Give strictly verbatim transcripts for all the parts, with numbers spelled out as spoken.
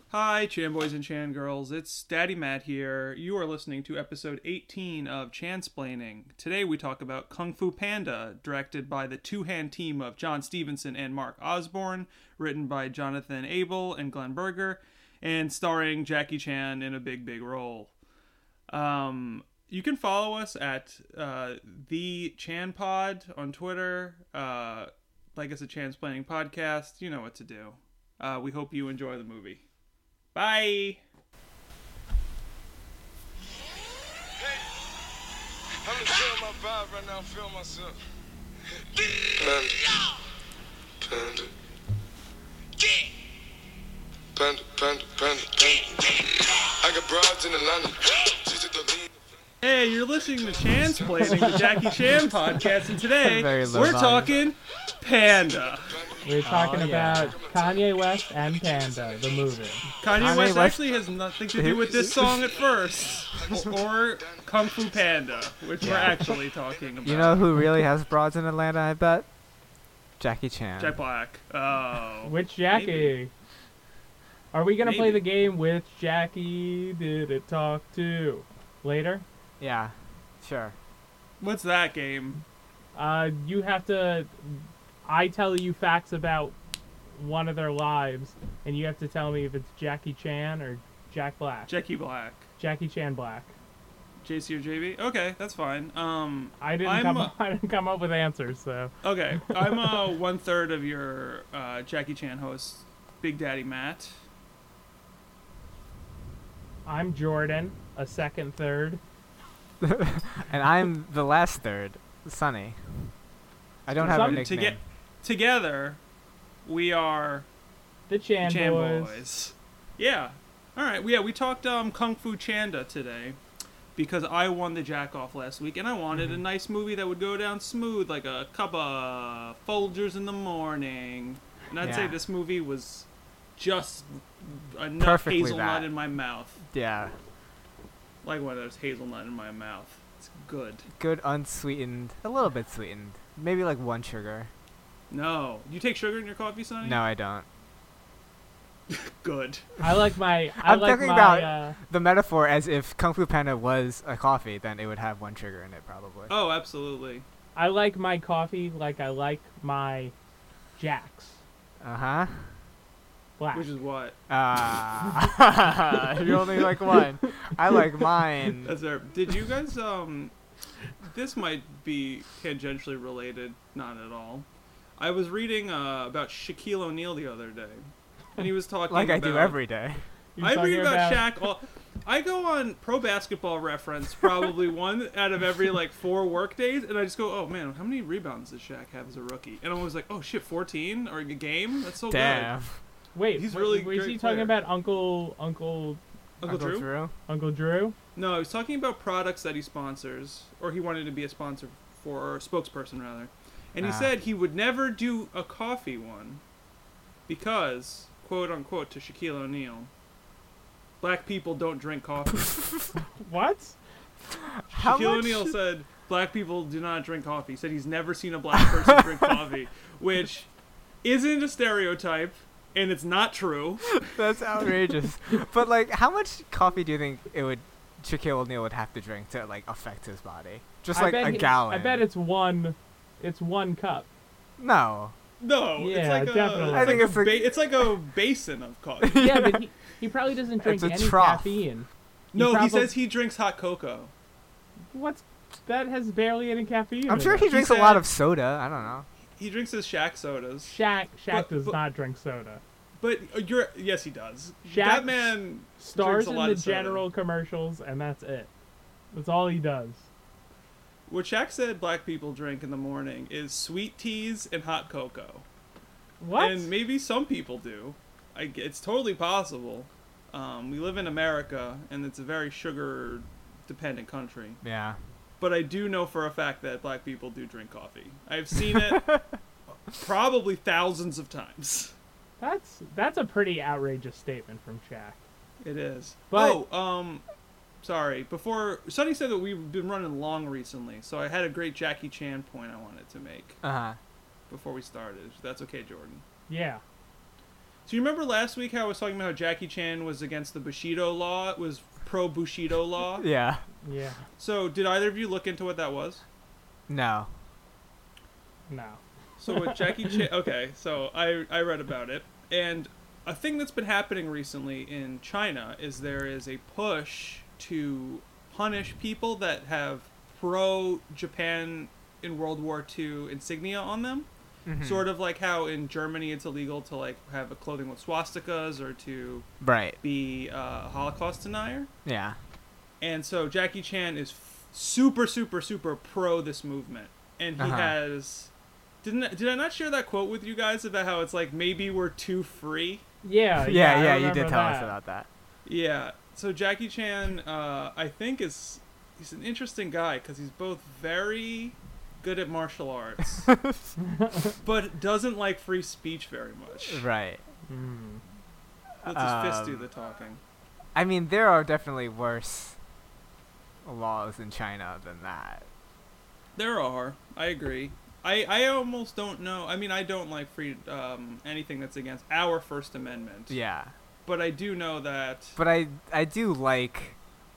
Hi, Chan Boys and Chan Girls. It's Daddy Matt here. You are listening to episode eighteen of Chansplaining. Today we talk about Kung Fu Panda, directed by the two-hand team of John Stevenson and Mark Osborne, written by Jonathan Abel and Glenn Berger, and starring Jackie Chan in a big, big role. Um, you can follow us at uh, the Chan Pod on Twitter. Uh, like us at Chansplaining Podcast. You know what to do. Uh, we hope you enjoy the movie. Bye. Hey, I'm gonna feel my vibe right now. Feel myself. Panda, panda, panda, panda, panda, panda. I got broads in Atlanta. She's at the lean. Hey, you're listening to Chansplaining, the Jackie Chan podcast, and today Very low we're volume. talking Panda. We're talking Oh, yeah. about Kanye West and Panda, the movie. Kanye, Kanye West, West- actually has nothing to do with this song at first, or Kung Fu Panda, which we're Yeah. actually talking about. You know who really has broads in Atlanta, I bet? Jackie Chan. Jack Black. Oh. Which Jackie? Maybe. Are we gonna play Maybe. the game which Jackie did it talk to later? Yeah, sure. What's that game? Uh, you have to. I tell you facts about one of their lives, and you have to tell me if it's Jackie Chan or Jack Black. Jackie Black. Jackie Chan Black. J C or J B? Okay, that's fine. Um, I didn't I'm, come. uh, I didn't come up with answers, so. Okay, I'm uh, one third of your uh, Jackie Chan host, Big Daddy Matt. I'm Jordan, a second third. And I'm the last third, Sonny. I don't have a Some- nickname. To get together, we are The Chan, Chan boys. Boys. Yeah. All right. Yeah, we talked um, Kung Fu Chanda today because I won the jack off last week, and I wanted Mm-hmm. a nice movie that would go down smooth, like a cup of Folgers in the morning. And I'd say Yeah. this movie was just enough Perfectly hazelnut that. in my mouth, Yeah, like one of those hazelnut in my mouth. It's good. good unsweetened, a little bit sweetened. Maybe like one sugar. No, you take sugar in your coffee, Sonny? No, I don't. Good. I like my. I I'm like talking my. about- uh, The metaphor, as if Kung Fu Panda was a coffee, then it would have one sugar in it, probably. Oh, absolutely. I like my coffee like I like my Jacks. Uh-huh. Black. Which is what? Ah. You only like one. I like mine. That's fair. Did you guys um this might be tangentially related, not at all. I was reading uh, about Shaquille O'Neal the other day. And he was talking Like I about do every day. You're I talking read about, Shaq all I go on Pro Basketball Reference probably one out of every like four work days, and I just go, oh man, how many rebounds does Shaq have as a rookie? And I was like, oh shit, fourteen or a game? That's so Damn. Wait, He's wa- really was great he talking player. about Uncle Uncle good. Uncle, Drew? Drew? Uncle Drew? No, he was talking about products that he sponsors, or he wanted to be a sponsor for, or a spokesperson rather. And he Ah. said he would never do a coffee one because, quote unquote, to Shaquille O'Neal, black people don't drink coffee. What? How Shaquille much? O'Neal said black people do not drink coffee. He said he's never seen a black person drink coffee, which isn't a stereotype, and it's not true. That's outrageous. But like, how much coffee do you think it would Shaquille O'Neal would have to drink to like affect his body? Just I like bet a he- gallon. I bet it's one. It's one cup. No. No, it's Yeah, like definitely. a, I it's, think like it's a like- ba- it's like a basin of coffee. Yeah, but he, he probably doesn't drink It's a any trough. caffeine. No, probably- he says he drinks hot cocoa. What's that has barely any caffeine. I'm in sure it. he He drinks a said- lot of soda. I don't know. He drinks his Shaq sodas. Shaq Shaq But- does but- not drink soda. But uh, you're yes, he does. Shaq that man Stars drinks a in lot the of soda. general commercials, and that's it. That's all he does. What Shaq said black people drink in the morning is sweet teas and hot cocoa. What? And maybe some people do. I, g- it's totally possible. Um, we live in America, and it's a very sugar-dependent country. Yeah. But I do know for a fact that black people do drink coffee. I've seen it probably thousands of times. That's that's a pretty outrageous statement from Shaq. It is. But- oh, um, sorry. Before Sonny said that we've been running long recently, so I had a great Jackie Chan point I wanted to make Uh huh. before we started. If that's okay, Jordan. Yeah. So you remember last week how I was talking about how Jackie Chan was against the Bushido law? It was pro Bushido law. Yeah. Yeah. So did either of you look into what that was? No. No. So with Jackie Chan, okay, so I I read about it, and a thing that's been happening recently in China is there is a push to punish people that have pro Japan in World War Two insignia on them. Mhm. Sort of like how in Germany it's illegal to like have a clothing with swastikas or to Right. be a Holocaust denier. Yeah. And so Jackie Chan is f- super, super, super pro this movement, and he Uh-huh. has. Didn't I- did I not share that quote with you guys about how it's like maybe we're too free? Yeah. Yeah, Yeah. I yeah, you remember did tell that. us about that. Yeah. So Jackie Chan, uh, I think is he's an interesting guy because he's both very good at martial arts, but doesn't like free speech very much. Right. Mm. Lets his fist do Um, the talking. I mean, there are definitely worse laws in China than that. There are. I agree. I, I almost don't know. I mean, I don't like free um, anything that's against our First Amendment. Yeah. But I do know that. But I I do like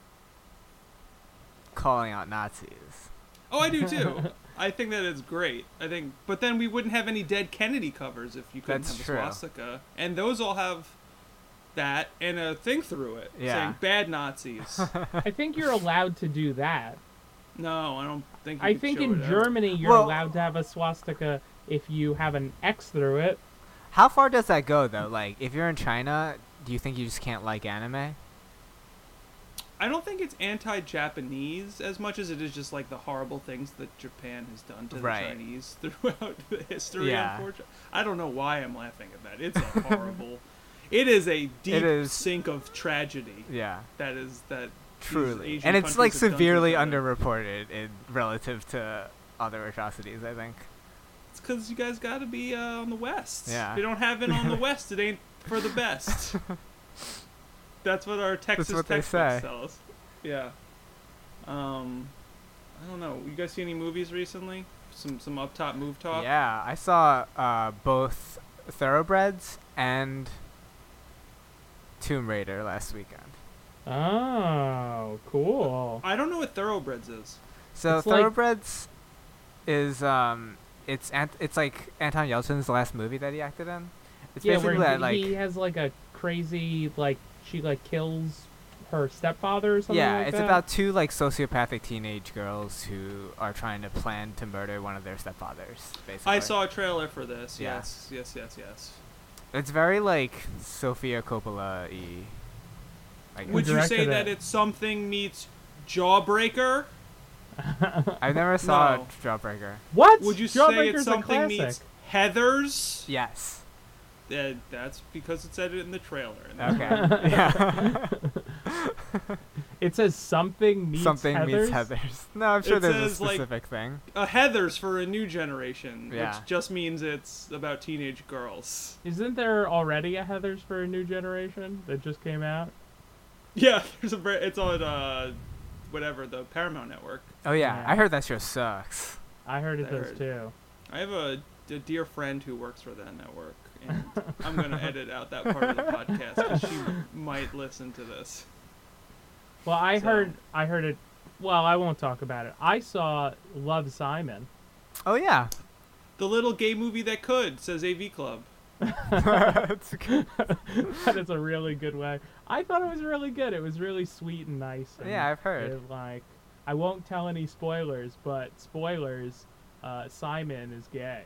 calling out Nazis. Oh, I do too. I think that it's great. I think, but then we wouldn't have any dead Kennedy covers if you couldn't That's have a true. swastika, and those all have that and a thing through it Yeah. saying "bad Nazis." I think you're allowed to do that. No, I don't think. You I could think show in it out. Germany you're Well- allowed to have a swastika if you have an X through it. How far does that go though? Like, if you're in China, do you think you just can't like anime? I don't think it's anti-Japanese as much as it is just like the horrible things that Japan has done to Right. the Chinese throughout the history. Yeah. Unfortunately, I don't know why I'm laughing at that. It's a horrible. It is a deep is- sink of tragedy. Yeah. That is that. these Truly. Asian And it's like countries have done to severely each other. underreported in relative to other atrocities, I think. It's because you guys got to be uh, on the West. Yeah. If you don't have it on the West, it ain't for the best. That's what our Texas what they textbooks say. tell us. Yeah. Um, I don't know. You guys see any movies recently? Some some up top move talk. Yeah, I saw uh, both Thoroughbreds and Tomb Raider last weekend. Oh, cool. I don't know what Thoroughbreds is. So It's like- Thoroughbreds is um, it's ant- it's like Anton Yelchin's last movie that he acted in. It's Yeah, basically where that, he, like he has like a crazy like she like kills her stepfather or something yeah, like it's that. about two like sociopathic teenage girls who are trying to plan to murder one of their stepfathers. Basically, I saw a trailer for this. Yeah. Yes, yes, yes, yes. It's very like Sofia Coppola-y. I guess. Would you say directed that it? it's something meets Jawbreaker? I never saw No. Jawbreaker. What? Would you say Jawbreaker's it's a something classic. meets Heathers? Yes. Uh, that's because it said it in the trailer. Okay. yeah. It says something meets Something Heathers? meets Heathers. No, I'm sure It there's a says, like- specific thing. A Heathers for a new generation, Yeah. which just means it's about teenage girls. Isn't there already a Heathers for a new generation that just came out? Yeah, there's a. ver- It's on uh, whatever the Paramount Network. Oh yeah, Yeah. I heard that show sucks. I heard it I does heard. too. I have a, a dear friend who works for that network, and I'm gonna edit out that part of the podcast because she might listen to this. Well, I So- heard I heard it. Well, I won't talk about it. I saw Love, Simon. Oh yeah. The little gay movie that could, says A V Club. It's good. That is a really good way. I thought it was really good. It was really sweet and nice. And Yeah, I've heard. it, like, I won't tell any spoilers, but spoilers. Uh, Simon is gay.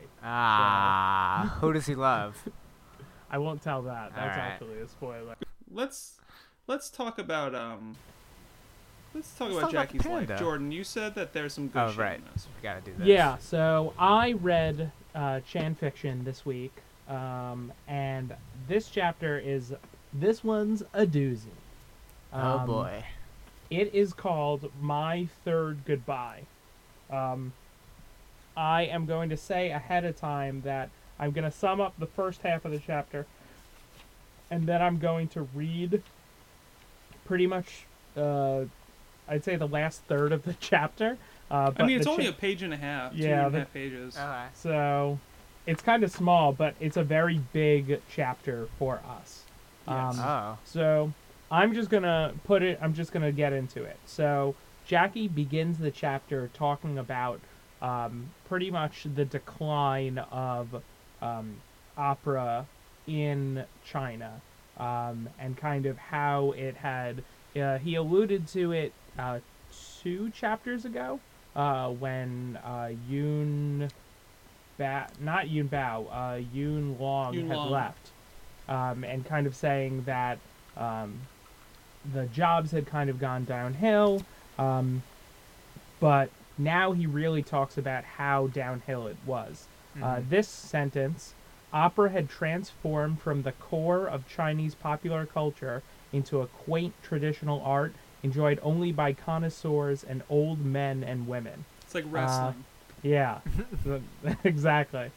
Ah, who does he love? I won't tell that. That's Alright. actually a spoiler. Let's let's talk about um. Let's talk Let's about talk about Jackie's Panda. life. Jordan, you said that there's some good Oh shit right, in this. we gotta do this. Yeah, so I read uh, Chan Fiction this week, um, and this chapter is this one's a doozy. Oh Um, boy. It is called My Third Goodbye. Um, I am going to say ahead of time that I'm going to sum up the first half of the chapter, and then I'm going to read pretty much, uh, I'd say the last third of the chapter. Uh, but I mean, it's the only cha- a page and a half. two Yeah, and a the- half pages. Okay. So, it's kind of small, but it's a very big chapter for us. Yes. Um, Oh. So I'm just gonna put it. I'm just gonna get into it. So Jackie begins the chapter talking about um, pretty much the decline of um, opera in China, um, and kind of how it had. Uh, he alluded to it uh, two chapters ago uh, when uh, Yun, ba- not Yun Bao, uh, Yun Long Yun had Long. left, um, and kind of saying that um, the jobs had kind of gone downhill, um, but now he really talks about how downhill it was. Uh, this sentence, opera had transformed from the core of Chinese popular culture into a quaint traditional art enjoyed only by connoisseurs and old men and women. It's like wrestling. Yeah, exactly.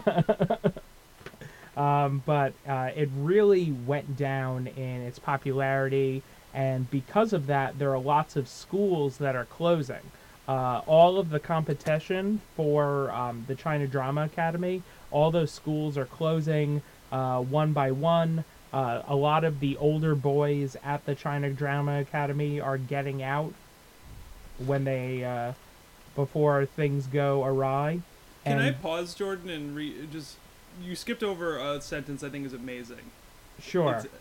um, but uh, it really went down in its popularity, and because of that, there are lots of schools that are closing. Uh, all of the competition for um, the China Drama Academy, all those schools are closing uh, one by one. Uh, a lot of the older boys at the China Drama Academy are getting out when they uh, before things go awry. Can and I pause, Jordan, and re- just you skipped over a sentence I think is amazing. Sure. It's,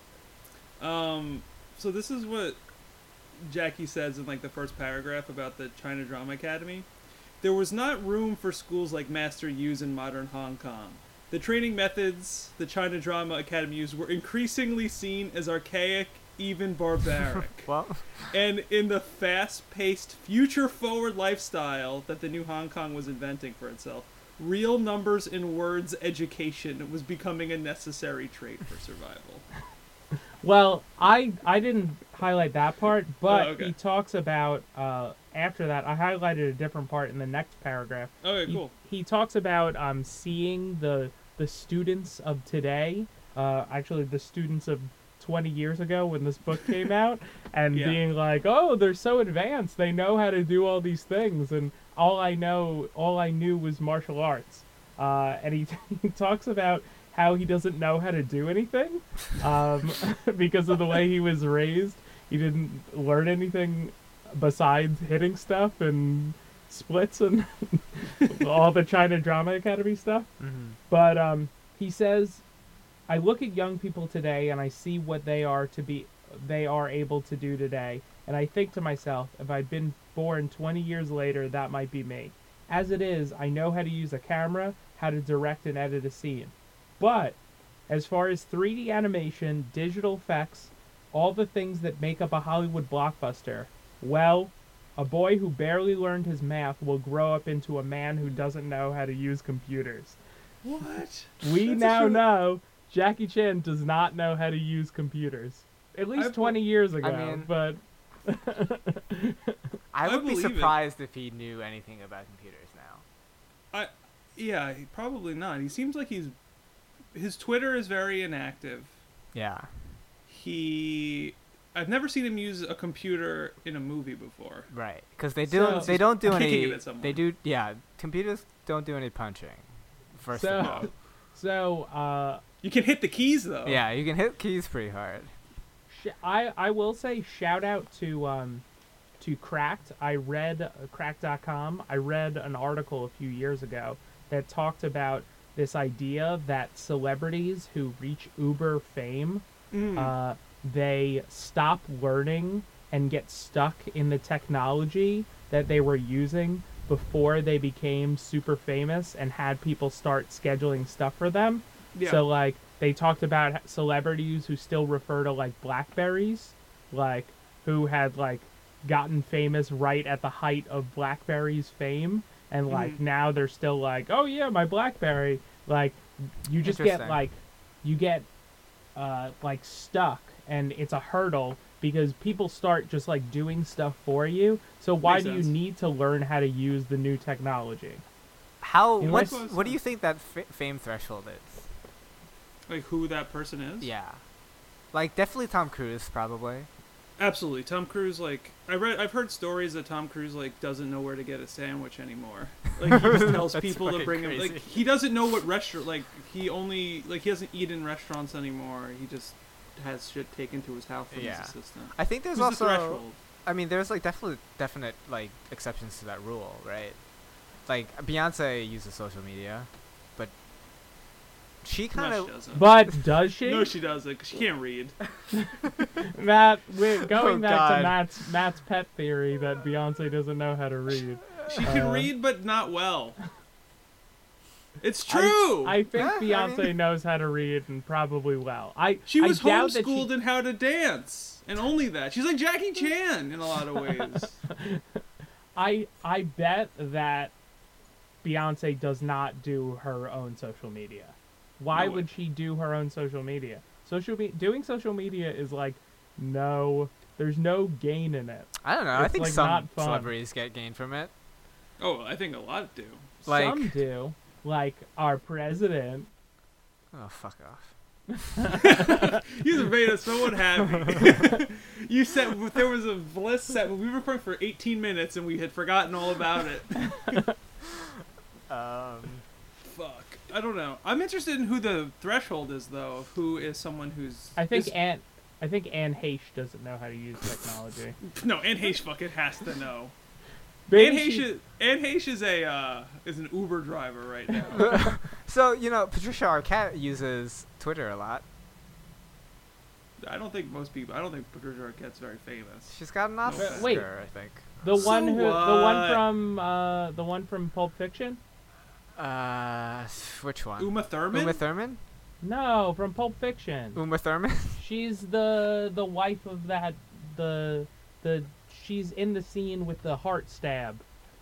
um, so this is what Jackie says in like the first paragraph about the China Drama Academy. There was not room for schools like Master Yu's in modern Hong Kong. The training methods the China Drama Academy used were increasingly seen as archaic, even barbaric. Well, And in the fast-paced, future-forward lifestyle that the new Hong Kong was inventing for itself, real numbers in words education was becoming a necessary trait for survival. Well, I I didn't highlight that part, but Oh, okay. he talks about uh, after that. I highlighted a different part in the next paragraph. Okay, He, cool. he talks about um, seeing the the students of today, uh, actually the students of twenty years ago when this book came out, and Yeah. being like, oh, they're so advanced. They know how to do all these things, and all I know, all I knew was martial arts. Uh, and he, he talks about how he doesn't know how to do anything um, because of the way he was raised. He didn't learn anything besides hitting stuff and splits and all the China Drama Academy stuff. mhm. But um, he says, I look at young people today and I see what they are to be, they are able to do today, and I think to myself, if I'd been born twenty years later, that might be me. As it is, I know how to use a camera, how to direct and edit a scene. But as far as three D animation, digital effects, all the things that make up a Hollywood blockbuster, well, a boy who barely learned his math will grow up into a man who doesn't know how to use computers. What? We That's a now true- know Jackie Chan does not know how to use computers. At least I twenty years ago, mean- but I I would be believe it. surprised if he knew anything about computers now. I, yeah, he- probably not. He seems like he's, his Twitter is very inactive. Yeah. He, I've never seen him use a computer in a movie before. Right, because they do So- they don't do Kicking any it at someone. they do yeah computers don't do any punching. First so of all, so uh, You can hit the keys though. yeah, you can hit keys pretty hard. sh- I I will say shout out to um to Cracked. I read uh, Cracked dot com. I read an article a few years ago that talked about this idea that celebrities who reach uber fame, Mm. uh, they stop learning and get stuck in the technology that they were using before they became super famous and had people start scheduling stuff for them. yeah. So like they talked about h- celebrities who still refer to like Blackberries, like who had like gotten famous right at the height of Blackberry's fame, and like Mhm. now they're still like, oh yeah, my Blackberry. Like you just get Interesting. like you get uh like stuck, and it's a hurdle because people start just like doing stuff for you. So why Makes do sense. you need to learn how to use the new technology? How In what's, life- what do you think that f- fame threshold is? Like who that person is? Yeah, like definitely Tom Cruise probably. Absolutely, Tom Cruise. Like I read, I've heard stories that Tom Cruise like doesn't know where to get a sandwich anymore. Like he just tells That's people to fucking bring him. Like crazy. he doesn't know what restaurant. Like he only like he doesn't eat in restaurants anymore. He just has shit taken to his house from Yeah. his assistant. I think there's Who's also. the threshold? I mean, there's like definitely definite like exceptions to that rule, right? Like Beyonce uses social media, but she kind No, of she doesn't. But does she? No, she doesn't. Cause she can't read. Matt, we're going Oh, back God. to Matt's Matt's pet theory that Beyonce doesn't know how to read. She can Uh, read, but not well. It's I- true. I, think Yeah, I Beyonce mean- knows how to read and probably well. I she was I doubt that homeschooled she, in how to dance, and only that. She's like Jackie Chan in a lot of ways. I I bet that Beyonce does not do her own social media. Why No way. would she do her own social media? Social me- doing social media is like no, there's no gain in it. I don't know. I It's, think like, some not fun. celebrities get gain from it. Oh, I think a lot do. Like- Some do, like our president. Oh, fuck off. You made us so unhappy. You said there was a list set. We were recording for eighteen minutes and we had forgotten all about it. Um, Fuck. I don't know. I'm interested in who the threshold is, though, of who is someone who's. I think is- Anne, I think Anne Heche doesn't know how to use technology. No, Anne Heche fucking has to know. Maybe Anne Heche, she- is, Anne Heche is a uh, is an Uber driver right now. so you know, Patricia Arquette uses Twitter a lot. I don't think most people. I don't think Patricia Arquette's very famous. She's got an Oscar, Wait. I think. the So one who, the one what? from, uh, the one from Pulp Fiction. Uh, which one? Uma Thurman. Uma Thurman? No, from Pulp Fiction. Uma Thurman? She's the the wife of that the the she's in the scene with the heart stab,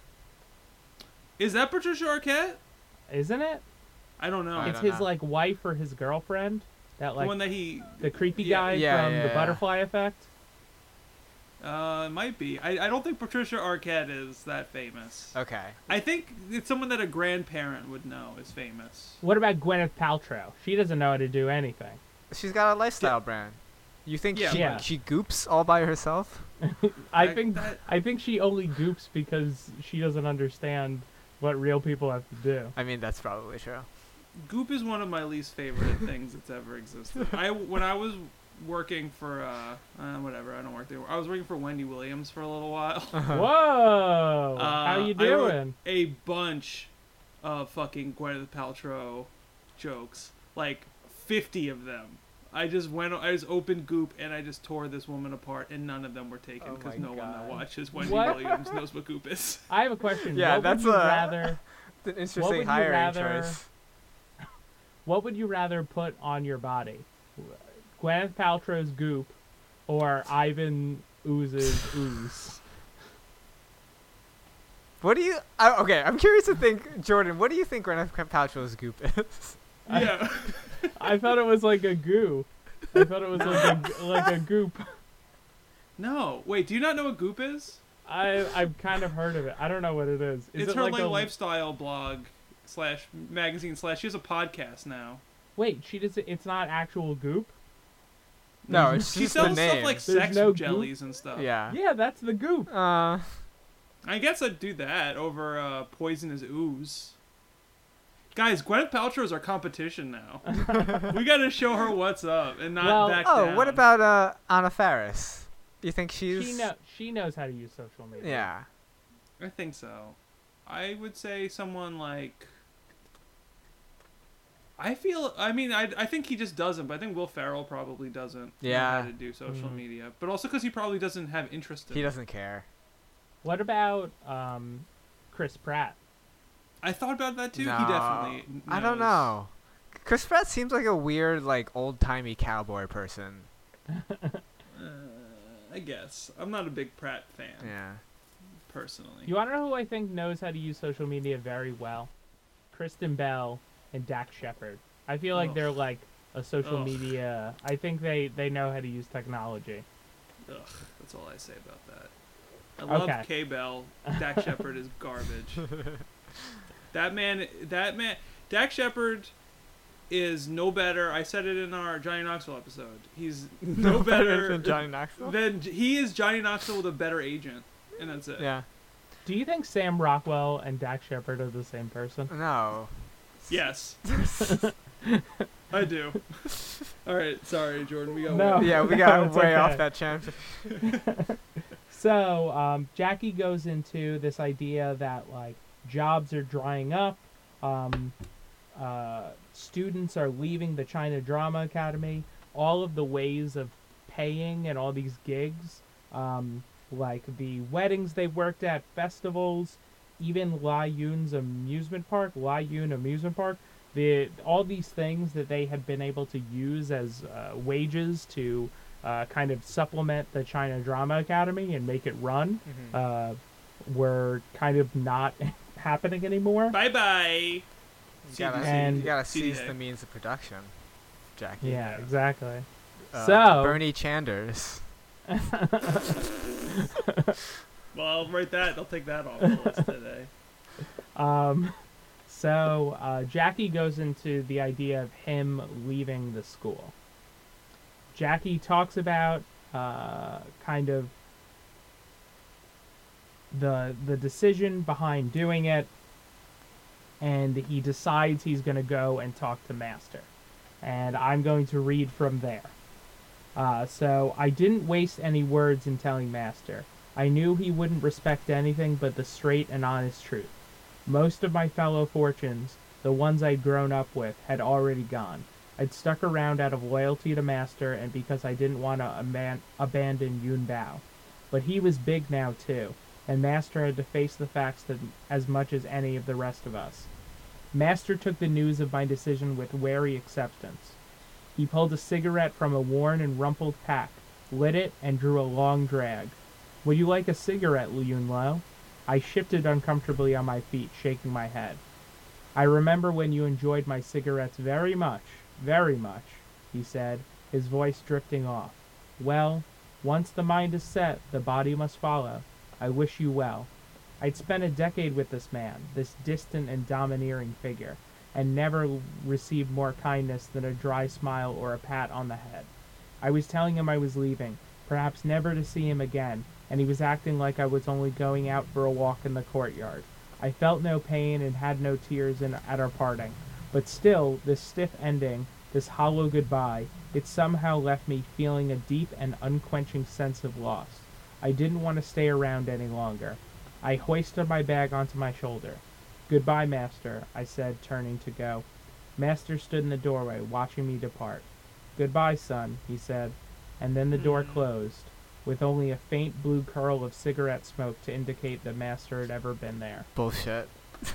Is that Patricia Arquette? isn't it? I don't know. I it's don't his know. like wife or his girlfriend. That the like one that he. the creepy yeah. guy Yeah, from yeah, the yeah. Butterfly Effect. Uh, it might be. I, I don't think Patricia Arquette is that famous. Okay. I think it's someone that a grandparent would know is famous. What about Gwyneth Paltrow? She doesn't know how to do anything. She's got a lifestyle brand. You think Yeah, she, Yeah. she goops all by herself? I That- think that- I think she only goops because she doesn't understand what real people have to do. I mean, that's probably true. Goop is one of my least favorite things that's ever existed. I when I was working for uh, uh whatever I don't work there. I was working for Wendy Williams for a little while. Whoa! How Uh, you I wrote doing? a bunch of fucking Gwyneth Paltrow jokes, like fifty of them. I just went, I just opened Goop and I just tore this woman apart, and none of them were taken Oh because my no one that God. watches Wendy What? Williams knows what Goop is. I have a question. Yeah, what that's would you a- rather? It's an interesting would you hiring rather- choice. What would you rather put on your body? Gwyneth Paltrow's goop or Ivan Ooze's ooze? What do you... I, okay, I'm curious to think, Jordan, what do you think Gwyneth Paltrow's goop is? Yeah. I thought it was like a goo. I thought it was like a, like a goop. No, wait. Do you not know what Goop is? I I've kind of heard of it. I don't know what it is. Is it's it her like like a lifestyle blog slash magazine slash. She has a podcast now. Wait? She does. It's not actual goop. No, it's She just the sells stuff name. like There's sex no Goop? jellies and stuff. Yeah. Yeah, that's the goop. Uh, I guess I'd do that over uh, Poisonous Ooze. Guys, Gwyneth Paltrow's our competition now. We gotta show her what's up and not Well- back oh, down. what about uh, Anna Faris? You think she's... She know she knows how to use social media. Yeah. I think so. I would say someone like. I feel. I mean, I, I think he just doesn't, but I think Will Ferrell probably doesn't Yeah. know how to do social Mhm. media. But also because he probably doesn't have interest in He it. doesn't care. What about um, Chris Pratt? I thought about that too. No, He definitely. I don't knows. know. Chris Pratt seems like a weird, like, old-timey cowboy person. Uh, I guess. I'm not a big Pratt fan, Yeah. personally. You want to know who I think knows how to use social media very well? Kristen Bell and Dax Shepard. I feel like Ugh. they're like a social Ugh. media. I think they, they know how to use technology. Ugh, that's all I say about that. I love Okay. K Bell. Dak Shepard is garbage. That man, that man, Dak Shepard is no better. I said it in our Johnny Knoxville episode. He's no better than Johnny Knoxville. Than he is Johnny Knoxville with a better agent, and that's it. Yeah. Do you think Sam Rockwell and Dak Shepard are the same person? No. Yes. I do. All right, sorry, Jordan. We got No. way- Yeah, we got It's way okay. off that champ. So um, Jackie goes into this idea that like jobs are drying up, um, uh, students are leaving the China Drama Academy. All of the ways of paying and all these gigs, um, like the weddings they worked at, festivals, even Lai Yun's amusement park, Lai Yun amusement park. The all these things that they had been able to use as uh, wages to uh, kind of supplement the China Drama Academy and make it run, Mhm. uh, were kind of not happening anymore. Bye bye. You gotta, And- you gotta C D A. seize the means of production, Jackie. Yeah, exactly. Uh, So- Bernie Chanders. Well, I'll write that. I'll take that off the list today. Um, so uh, Jackie goes into the idea of him leaving the school. Jackie talks about uh, kind of the the decision behind doing it, and he decides he's going to go and talk to Master. And I'm going to read from there. Uh, so I didn't waste any words in telling Master. I knew he wouldn't respect anything but the straight and honest truth. Most of my fellow fortunes, the ones I'd grown up with, had already gone. I'd stuck around out of loyalty to Master and because I didn't want to aban- abandon Yun Bao. But he was big now too, and Master had to face the facts that as much as any of the rest of us. Master took the news of my decision with wary acceptance. He pulled a cigarette from a worn and rumpled pack, lit it, and drew a long drag. Would you like a cigarette, Yun Lo? I shifted uncomfortably on my feet, shaking my head. I remember when you enjoyed my cigarettes very much, very much, he said, his voice drifting off. Well, once the mind is set, the body must follow. I wish you well. I'd spent a decade with this man, this distant and domineering figure, and never l- received more kindness than a dry smile or a pat on the head. I was telling him I was leaving, perhaps never to see him again, and he was acting like I was only going out for a walk in the courtyard. I felt no pain and had no tears in, at our parting, but still, this stiff ending, this hollow goodbye, it somehow left me feeling a deep and unquenching sense of loss. I didn't want to stay around any longer. I hoisted my bag onto my shoulder. Goodbye, Master, I said, turning to go. Master stood in the doorway, watching me depart. Goodbye, son, he said, and then the door closed, with only a faint blue curl of cigarette smoke to indicate that Master had ever been there. Bullshit.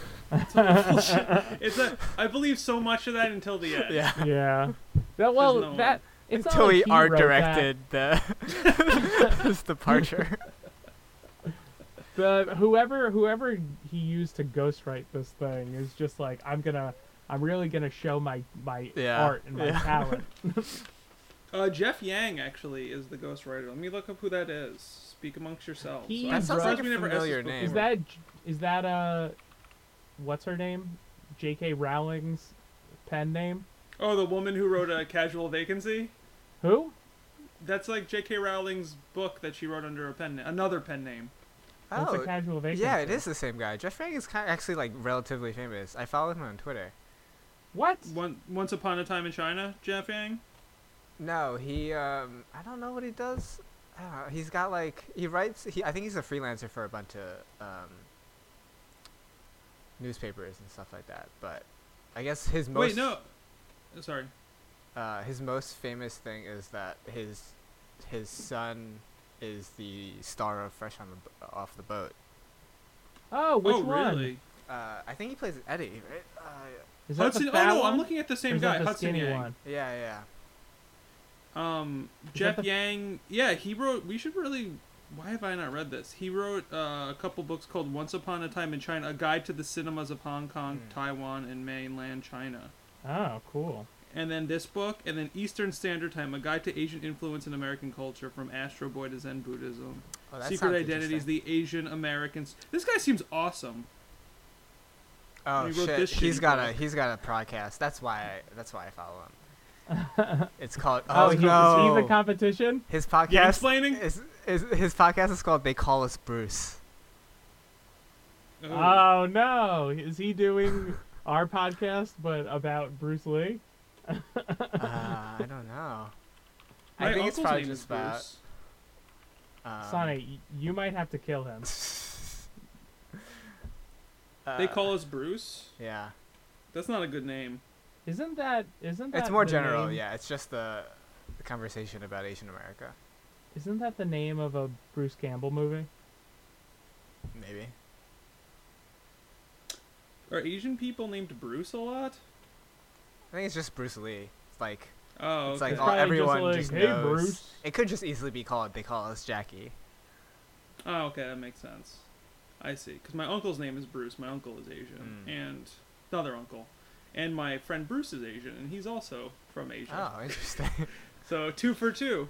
It's a. I believe so much of that until the end. Yeah. Yeah. That, well, There's no that... It's not Until like he he art wrote directed the his departure. that. The, whoever whoever he used to ghostwrite this thing is just like, I'm gonna... I'm really gonna show my, my Yeah, art and my yeah. talent. Uh, Jeff Yang actually is the ghostwriter. Let me look up who that is. Speak amongst yourselves. He I'm That sounds surprised like we a never asked familiar this name. Is before. that is that uh what's her name? J K. Rowling's pen name? Oh, the woman who wrote a Casual Vacancy. Who? That's like J K. Rowling's book that she wrote under a pen, another pen name. What's a Oh, casual vacancy? yeah, it is the same guy. Jeff Yang is kind of actually like relatively famous. I follow him on Twitter. What? One, Once Upon a Time in China, Jeff Yang. No, he um I don't know what he does. I don't know. He's got like he writes he I think he's a freelancer for a bunch of um newspapers and stuff like that. But I guess his most Wait, no. Uh, Sorry. uh his most famous thing is that his his son is the star of Fresh on the B- Off the Boat. Oh, which oh, one? really? Uh I think he plays Eddie, right? Uh, Is that Hudson. the Oh fat no, one? I'm looking at the Or same is that guy, the Hudson skinny Yang. one? yeah, yeah. Um, Is Jeff that the- Yang. Yeah, he wrote. We should really. Why have I not read this? He wrote uh, a couple books called "Once Upon a Time in China," a guide to the cinemas of Hong Kong, Hmm. Taiwan, and mainland China. Oh, cool. And then this book, and then Eastern Standard Time, a guide to Asian influence in American culture, from Astro Boy to Zen Buddhism. Oh, that Secret sounds Identities, interesting. the Asian Americans. This guy seems awesome. Oh he wrote shit! this He's shitty got book. a he's got a podcast. That's why I, that's why I follow him. It's called. Oh, Oh, he, no! he's a competition. His podcast Gamesplaining? is, is his podcast is called They Call Us Bruce. Oh. Oh no! Is he doing our podcast but about Bruce Lee? uh, I don't know. My I think it's uncle's probably name just is about. Bruce. Um, Sonny, y- you might have to kill him. uh, They call us Bruce. Yeah, That's not a good name. Isn't that? Isn't that? it's more the general. name- Yeah, it's just the, the conversation about Asian America. Isn't that the name of a Bruce Campbell movie? Maybe. Are Asian people named Bruce a lot? I think it's just Bruce Lee. It's like Oh, it's okay. like It's all, probably just everyone like, just "Hey, knows. Bruce." It could just easily be called. They call us Jackie. Oh, okay, that makes sense. I see. Because my uncle's name is Bruce. My uncle is Asian, Mm. and another uncle, and my friend Bruce is Asian, and he's also from Asia. Oh, interesting. So two for two.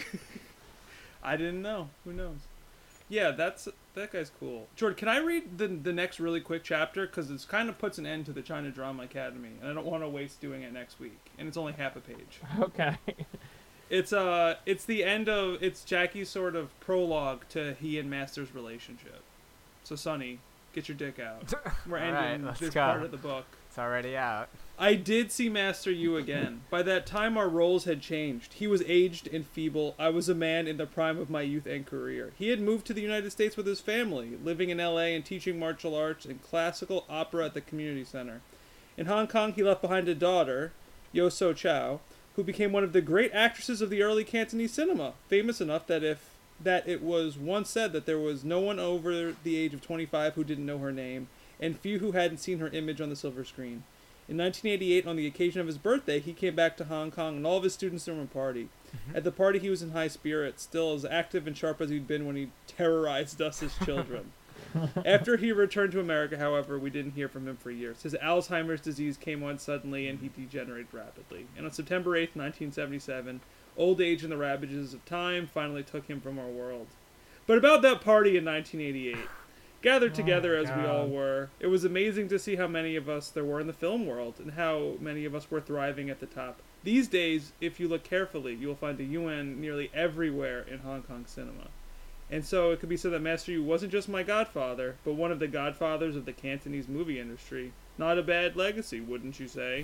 I didn't know. Who knows? Yeah, that's that guy's cool. Jordan, can I read the the next really quick chapter because it kind of puts an end to the China Drama Academy, and I don't want to waste doing it next week. And it's only half a page. Okay. It's uh, it's the end of it's Jackie's sort of prologue to he and Master's relationship. So Sonny, get your dick out. We're All ending right, let's this go. part of the book. It's already out. I did see Master Yu again. By that time, our roles had changed. He was aged and feeble. I was a man in the prime of my youth and career. He had moved to the United States with his family, living in L A and teaching martial arts and classical opera at the community center. In Hong Kong, he left behind a daughter, Yo So Chow, who became one of the great actresses of the early Cantonese cinema, famous enough that if that it was once said that there was no one over the age of twenty-five who didn't know her name, and few who hadn't seen her image on the silver screen. In nineteen eighty-eight, on the occasion of his birthday, he came back to Hong Kong, and all of his students threw him a party. At the party, he was in high spirits, still as active and sharp as he'd been when he terrorized us as children. After he returned to America, however, we didn't hear from him for years. His Alzheimer's disease came on suddenly, and he degenerated rapidly. And on September eighth, nineteen seventy-seven, old age and the ravages of time finally took him from our world. But about that party in nineteen eighty-eight... Gathered together Oh, as we all God. were, it was amazing to see how many of us there were in the film world and how many of us were thriving at the top. These days, if you look carefully, you will find a U N nearly everywhere in Hong Kong cinema. And so it could be said that Master Yu wasn't just my godfather, but one of the godfathers of the Cantonese movie industry. Not a bad legacy, wouldn't you say?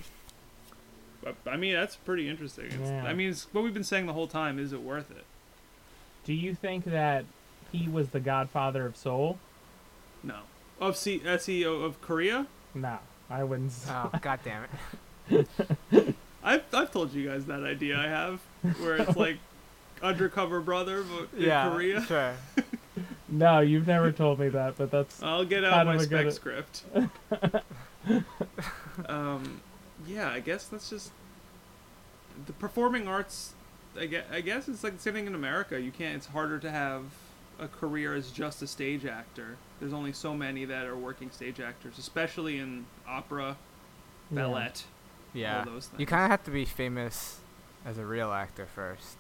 But, I mean, that's pretty interesting. It's, Yeah. I mean, it's what we've been saying the whole time. Is it worth it? Do you think that he was the godfather of Seoul? No. Of C- S E O of Korea? No, I wouldn't. s- Oh, god damn it. I've, I've told you guys that idea I have, where it's like undercover brother, but in Yeah, Korea. sure. No, you've never told me that, but that's I'll get out Kind my of a spec good- script. um, yeah, I guess that's just the performing arts. I guess, I guess it's like the same thing in America. You can't. It's harder to have a career as just a stage actor. There's only so many that are working stage actors, especially in opera, yeah. ballet. Yeah. All those You things. kind of have to be famous as a real actor first.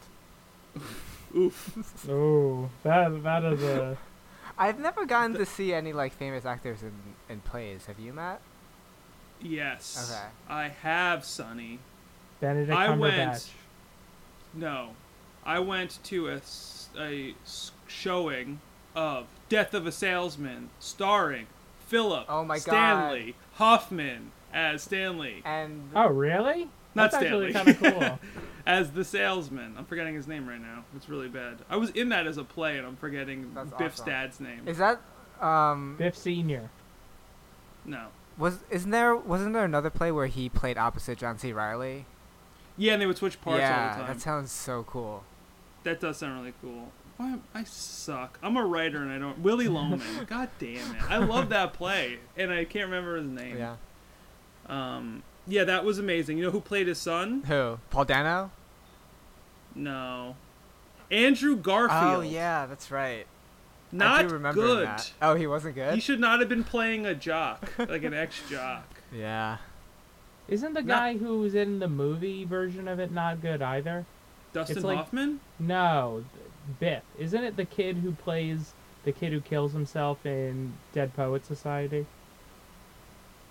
Oof. Oh, that that is a. I've never gotten to see any like famous actors in, in plays. Have you, Matt? Yes. Okay. I have, Sonny. Benedict I Cumberbatch. went. No, I went to a, s- a s- showing of Death of a Salesman, starring Philip Oh my God. Stanley Hoffman as Stanley, And Oh, really? not That's Stanley, actually kind of cool. as the salesman. I'm forgetting his name right now. It's really bad. I was in that as a play, and I'm forgetting That's Biff's awesome. dad's name. is that um Biff Senior No. was isn't there wasn't there another play where he played opposite John C. Riley? Yeah, and they would switch parts yeah, all the time. that sounds so cool. That does sound really cool. Why am- I suck. I'm a writer and I don't. Willie Loman. God damn it. I love that play, and I can't remember his name. Yeah. Um. Yeah, that was amazing. You know who played his son? Who? Paul Dano? No. Andrew Garfield. Oh yeah, that's right. Not I do remember good. that. Oh, he wasn't good. He should not have been playing a jock, like an ex-jock. Yeah. Isn't the Not- guy who was in the movie version of it not good either? Dustin It's like- Hoffman? No, Biff. Isn't it the kid who plays the kid who kills himself in Dead Poet Society?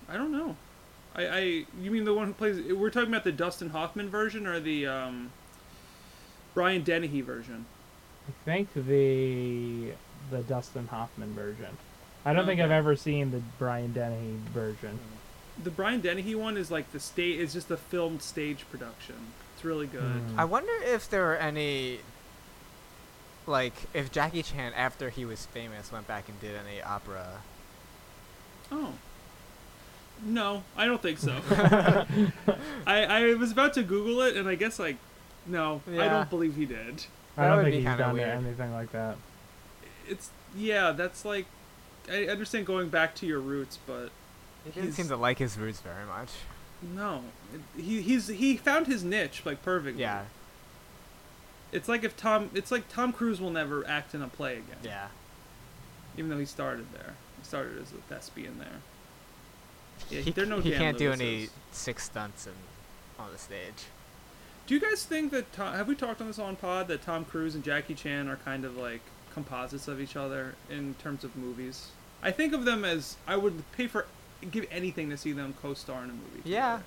I don't know. I, I you mean the one who plays? We're talking about the Dustin Hoffman version or the um, Brian Dennehy version? I think the the Dustin Hoffman version. I don't think Okay. I've ever seen the Brian Dennehy version. The Brian Dennehy one is like the stage. It's just a filmed stage production. It's really good. Hmm. I wonder if there were any, like, if Jackie Chan, after he was famous, went back and did any opera. Oh. No, I don't think so. I I was about to Google it, and I guess like, no, I Yeah. don't believe he did. I That don't would think be he's kinda done weird. anything like that. It's yeah, that's like, I understand going back to your roots, but He didn't he's- seem to like his roots very much. no, he he's he found his niche like perfectly. Yeah, It's like if Tom, it's like Tom Cruise will never act in a play again. yeah. Even though he started there, he started as a thespian there. Yeah, he there are no he Dan can't do any Lewises. sick stunts in, on the stage. Do you guys think that Tom, have we talked on this on pod that Tom Cruise and Jackie Chan are kind of like composites of each other in terms of movies? I think of them as I would pay for give anything to see them co-star in a movie. Yeah.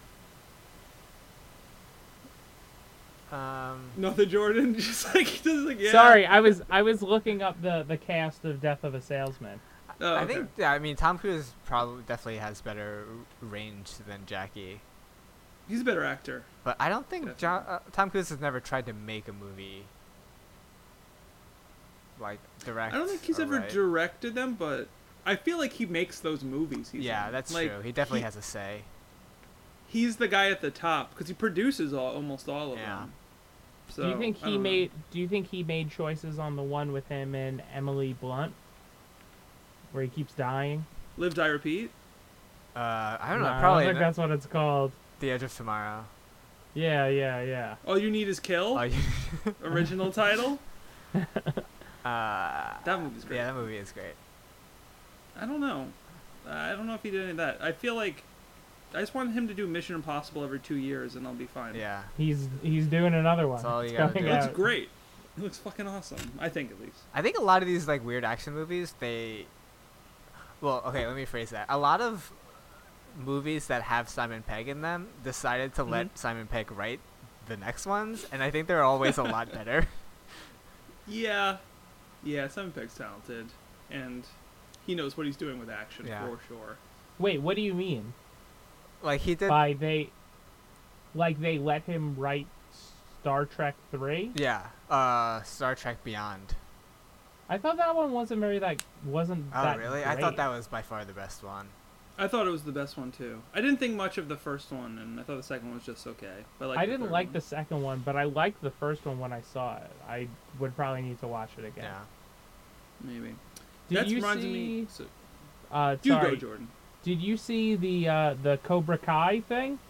together. Um, Nothing, Jordan. Just like he does, like yeah. Sorry, I was I was looking up the, the cast of Death of a Salesman. Oh, I okay. think, yeah, I mean, Tom Cruise probably definitely has better r- range than Jackie. he's a better actor. But I don't think Definitely. John, uh, Tom Cruise has never tried to make a movie, like, direct. I don't think he's or ever write. directed them, but I feel like he makes those movies. He's Yeah, in. that's Like, true. He definitely he- has a say. He's the guy at the top because he produces all, almost all of Yeah. them. So, do you think I he don't know. made do you think he made choices on the one with him and Emily Blunt? Where he keeps dying? Live, Die, Repeat? Uh, I don't No, know. I Probably don't think the, that's what it's called. The Edge of Tomorrow. Yeah, yeah, yeah. All You Need Is Kill? Oh, you- Original title? uh, That movie's great. Yeah, that movie is great. I don't know. I don't know if he did any of that. I feel like I just want him to do Mission Impossible every two years and I'll be fine. Yeah. He's he's doing another one. That's all It's you gotta coming do. It looks out. great. It looks fucking awesome. I think at least. I think a lot of these like weird action movies, they well, okay, let me phrase that. A lot of movies that have Simon Pegg in them decided to Mhm. let Simon Pegg write the next ones, and I think they're always a lot better. Yeah. Yeah, Simon Pegg's talented. And he knows what he's doing with action Yeah. for sure. Wait, what do you mean? Like he did By they like they let him write Star Trek three? Yeah. Uh Star Trek Beyond. I thought that one wasn't very that wasn't Oh, that really? I thought great. that was by far the best one. I thought it was the best one too. I didn't think much of the first one, and I thought the second one was just okay. But like I the didn't third like one. the second one, but I liked the first one when I saw it. I would probably need to watch it again. Yeah. Maybe. Did That you reminds see? me. So, Uh, you sorry. go, Jordan. Did you see the uh, the Cobra Kai thing?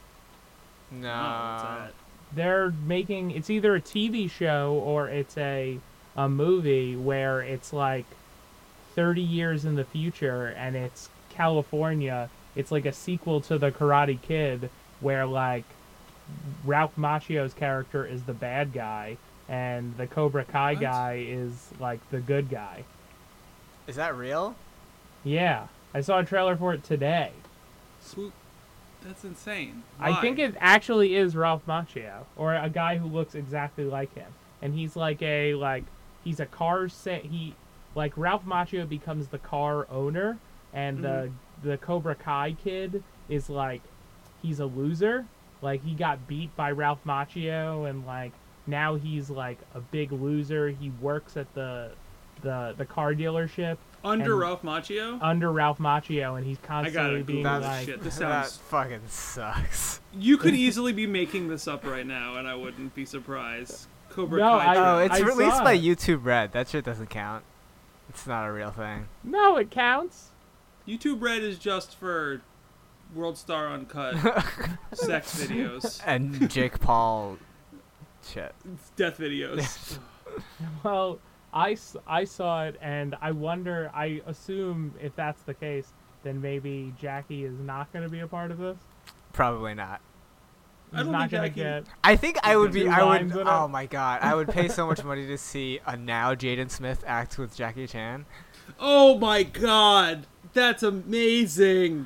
No. Oh, what's that? They're making it's either a T V show or it's a a movie where it's like thirty years in the future and it's California. It's like a sequel to the Karate Kid where like Ralph Macchio's character is the bad guy and the Cobra Kai What? guy is like the good guy. Is that real? Yeah, I saw a trailer for it today. Swoop. That's insane. I Why? think it actually is Ralph Macchio, or a guy who looks exactly like him. And he's like a like he's a car set. He like Ralph Macchio becomes the car owner, and the the Cobra Kai kid is like he's a loser. Like he got beat by Ralph Macchio, and like now he's like a big loser. He works at the the the car dealership Under and- Ralph Macchio? under Ralph Macchio, and he's I constantly gotta being Google That's- this like. shit. This that sounds. fucking sucks. You could easily be making this up right now, and I wouldn't be surprised. Cobra No, Kai. I- Oh, trailer. it's I released saw by it. YouTube Red. That shit doesn't count. It's not a real thing. No, it counts. YouTube Red is just for World Star Uncut sex videos, And Jake Paul shit. death videos. Well, I, s- I saw it, and I wonder, I assume if that's the case, then maybe Jackie is not going to be a part of this. Probably not. I He's don't not think going to Jackie- get. I think I would be. Two I lines would. in it. Oh my god! I would pay so much money to see a now Jaden Smith act with Jackie Chan. Oh my god, that's amazing!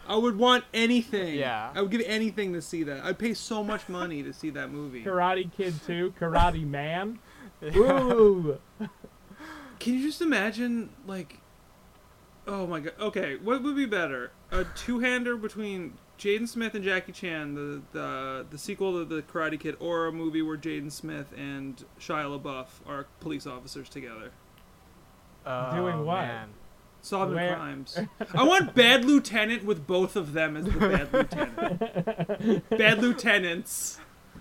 I would want anything. Yeah. I would give anything to see that. I'd pay so much money to see that movie. Karate Kid two, Karate Man. Ooh. Can you just imagine, like, oh my god. Okay, what would be better? A two-hander between Jaden Smith and Jackie Chan, the, the the sequel to the Karate Kid, or a movie where Jaden Smith and Shia LaBeouf are police officers together? Oh, Doing what? Man. Solving Where- crimes. I want Bad Lieutenant with both of them as the Bad Lieutenant. Bad Lieutenants.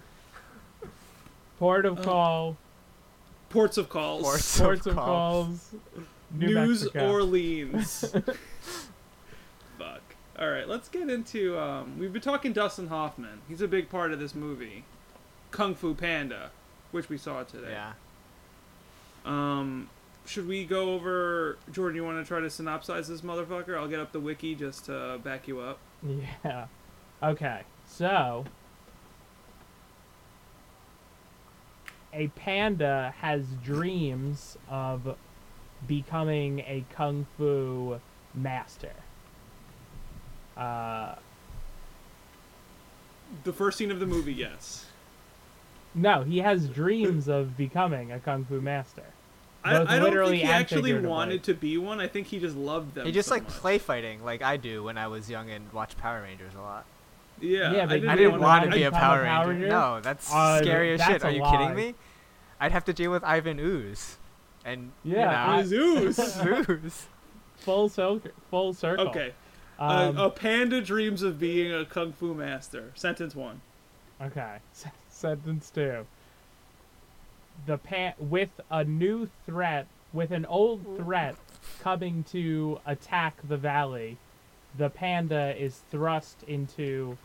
Port of Call. Ports of Calls. Ports. Ports of Calls. Calls. New News Mexico. Orleans. Fuck. Alright, let's get into, um, we've been talking Dustin Hoffman. He's a big part of this movie. Kung Fu Panda, which we saw today. Yeah. Um, should we go over, Jordan, you want to try to synopsize this motherfucker? I'll get up the wiki just to back you up. Yeah. Okay. So, a panda has dreams of becoming a kung fu master. Uh, The first scene of the movie, yes. no, he has dreams of becoming a kung fu master. Both I, I don't literally think he and actually figuratively. wanted to be one. I think he just loved them He just so like much. play fighting like I do when I was young and watched Power Rangers a lot. Yeah, Yeah, but I you didn't, I didn't wanna want to become be a a Power Power Ranger. Ranger? No, that's Uh, scary as that's shit. a Are you lie. kidding me? I'd have to deal with Ivan Ooze. And Yeah, you know, Zeus. Ooze. Full circle. Full circle. Okay. Um, a, a panda dreams of being a kung fu master. Sentence one. Okay. S- Sentence two. The pan with a new threat, with an old threat coming to attack the valley, the panda is thrust into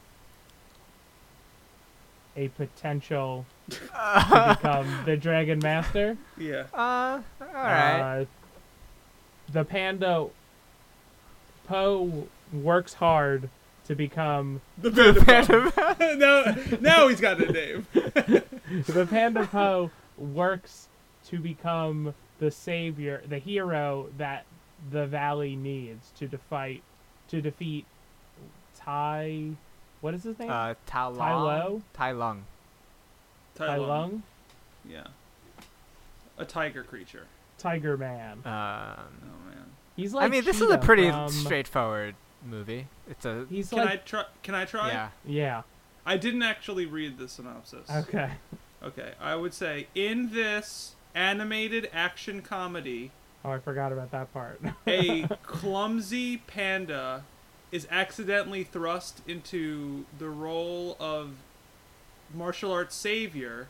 a potential to become the Dragon Master. Yeah. Uh, alright. Uh, the panda Poe works hard to become The panda. Panda. now, now he's got a name. the panda Poe works to become the savior, the hero that the valley needs to defeat to defeat Tai. What is his name? uh, Tai Lung. Tai Lo? Tai Lung. Tai Tai Lung. Lung? Yeah. A tiger creature. Tiger Man. Um, Oh man. He's like I mean, this is a Cheetah pretty from- straightforward movie. It's a He's Can like I try? Can I try? yeah. yeah. I didn't actually read the synopsis. Okay. Okay. I would say in this animated action comedy, Oh, I forgot about that part. a clumsy panda is accidentally thrust into the role of martial arts savior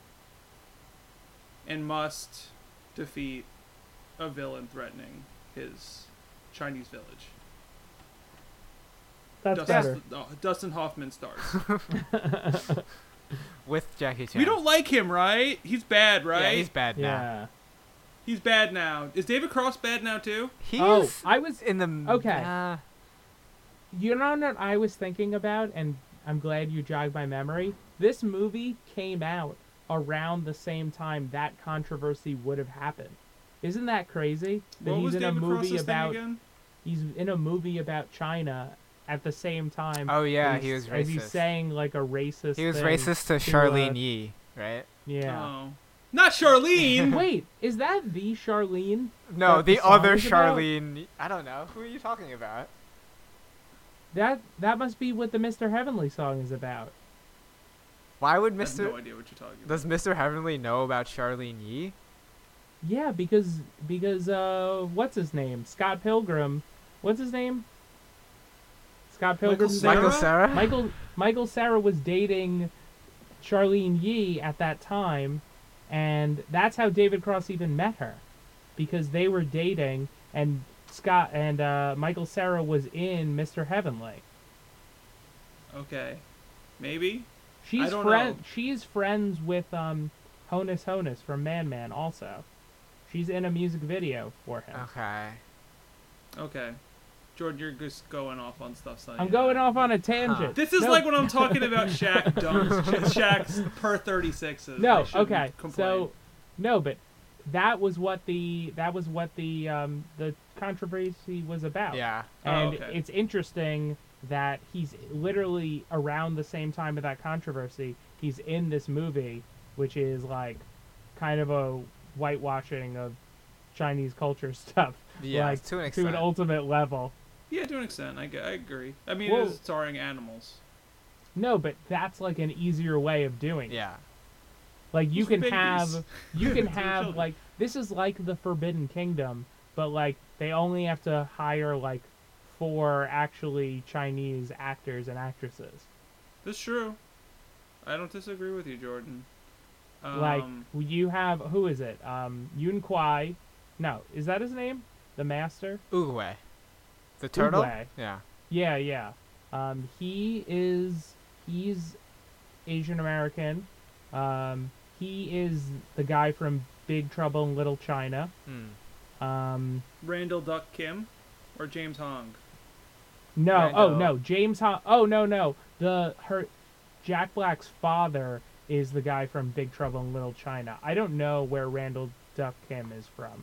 and must defeat a villain threatening his Chinese village. That's Dustin, better. oh, Dustin Hoffman stars. With Jackie Chan. We don't like him, right? He's bad, right? Yeah, he's bad now. Yeah. He's bad now. Is David Cross bad now too? He's Oh, I was in the Okay. Uh, You know what I was thinking about, and I'm glad you jogged my memory? This movie came out around the same time that controversy would have happened. Isn't that crazy? That What he's was in David a movie Cross's about thing again? he's in a movie about China at the same time. Oh, yeah, as he was he's- As he's racist. saying like a racist he was thing racist to to, Charlene uh, Yi, right? Yeah. Oh. Not Charlene! Wait, is that the Charlene? No, that the the song other is about? Charlene. I don't know. Who are you talking about? That that must be what the Mister Heavenly song is about. Why would I have Mister no idea what you're talking about. Does Mister Heavenly know about Charlene Yi? Yeah, because because uh, what's his name? Scott Pilgrim. What's his name? Scott Pilgrim's Sarah? Michael Sarah? Sarah? Michael Michael Sarah was dating Charlene Yi at that time, and that's how David Cross even met her, because they were dating, and Scott and uh, Michael Sarah was in Mister Heavenly. Okay. Maybe? She's don't friend. know. She's friends with um, Honus Honus from Man Man. Also, she's in a music video for him. Okay. Okay. Jordan, you're just going off on stuff. So I'm going off on a tangent. This is No. like when I'm talking about Shaq dunks. Sh- Shaq's per thirty-sixes. No, I shouldn't okay. complain. So, no, but that was what the that was what the um the controversy was about. Yeah. Oh, And okay. it's interesting that he's literally around the same time of that controversy. He's in this movie, which is like kind of a whitewashing of Chinese culture stuff. Yeah, like, to an to extent. an ultimate level. Yeah, to an extent, I, g- I agree. I mean, Well- it's starring animals. No, but that's like an easier way of doing it. Yeah. Like you Just can babies. have, you can To have children. like this is like the Forbidden Kingdom, but like they only have to hire like four actually Chinese actors and actresses. That's true. I don't disagree with you, Jordan. Um, Like you have who is it? Um, Yun Kwai. No, is that his name? The Master. Uguay. The turtle? Uguay. Yeah. Yeah, yeah. Um, he is he's Asian American. Um, he is the guy from Big Trouble in Little China. Hmm. Um, Randall Duck Kim or James Hong. no, Randall. oh no, James Hong. Oh no, no. The her Jack Black's father is the guy from Big Trouble in Little China. I don't know where Randall Duck Kim is from.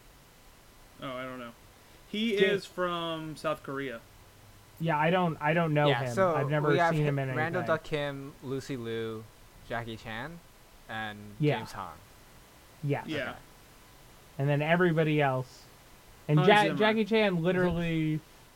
Oh, I don't know. He Ja- is from South Korea. Yeah, I don't. I don't know yeah, him. so I've never we have seen hi- him in anything. Randall Duck Kim, Lucy Liu, Jackie Chan, and Yeah. James Hong. Yes. Yeah. Okay. And then everybody else. And Hans ja- Zimmer. Jackie Chan literally.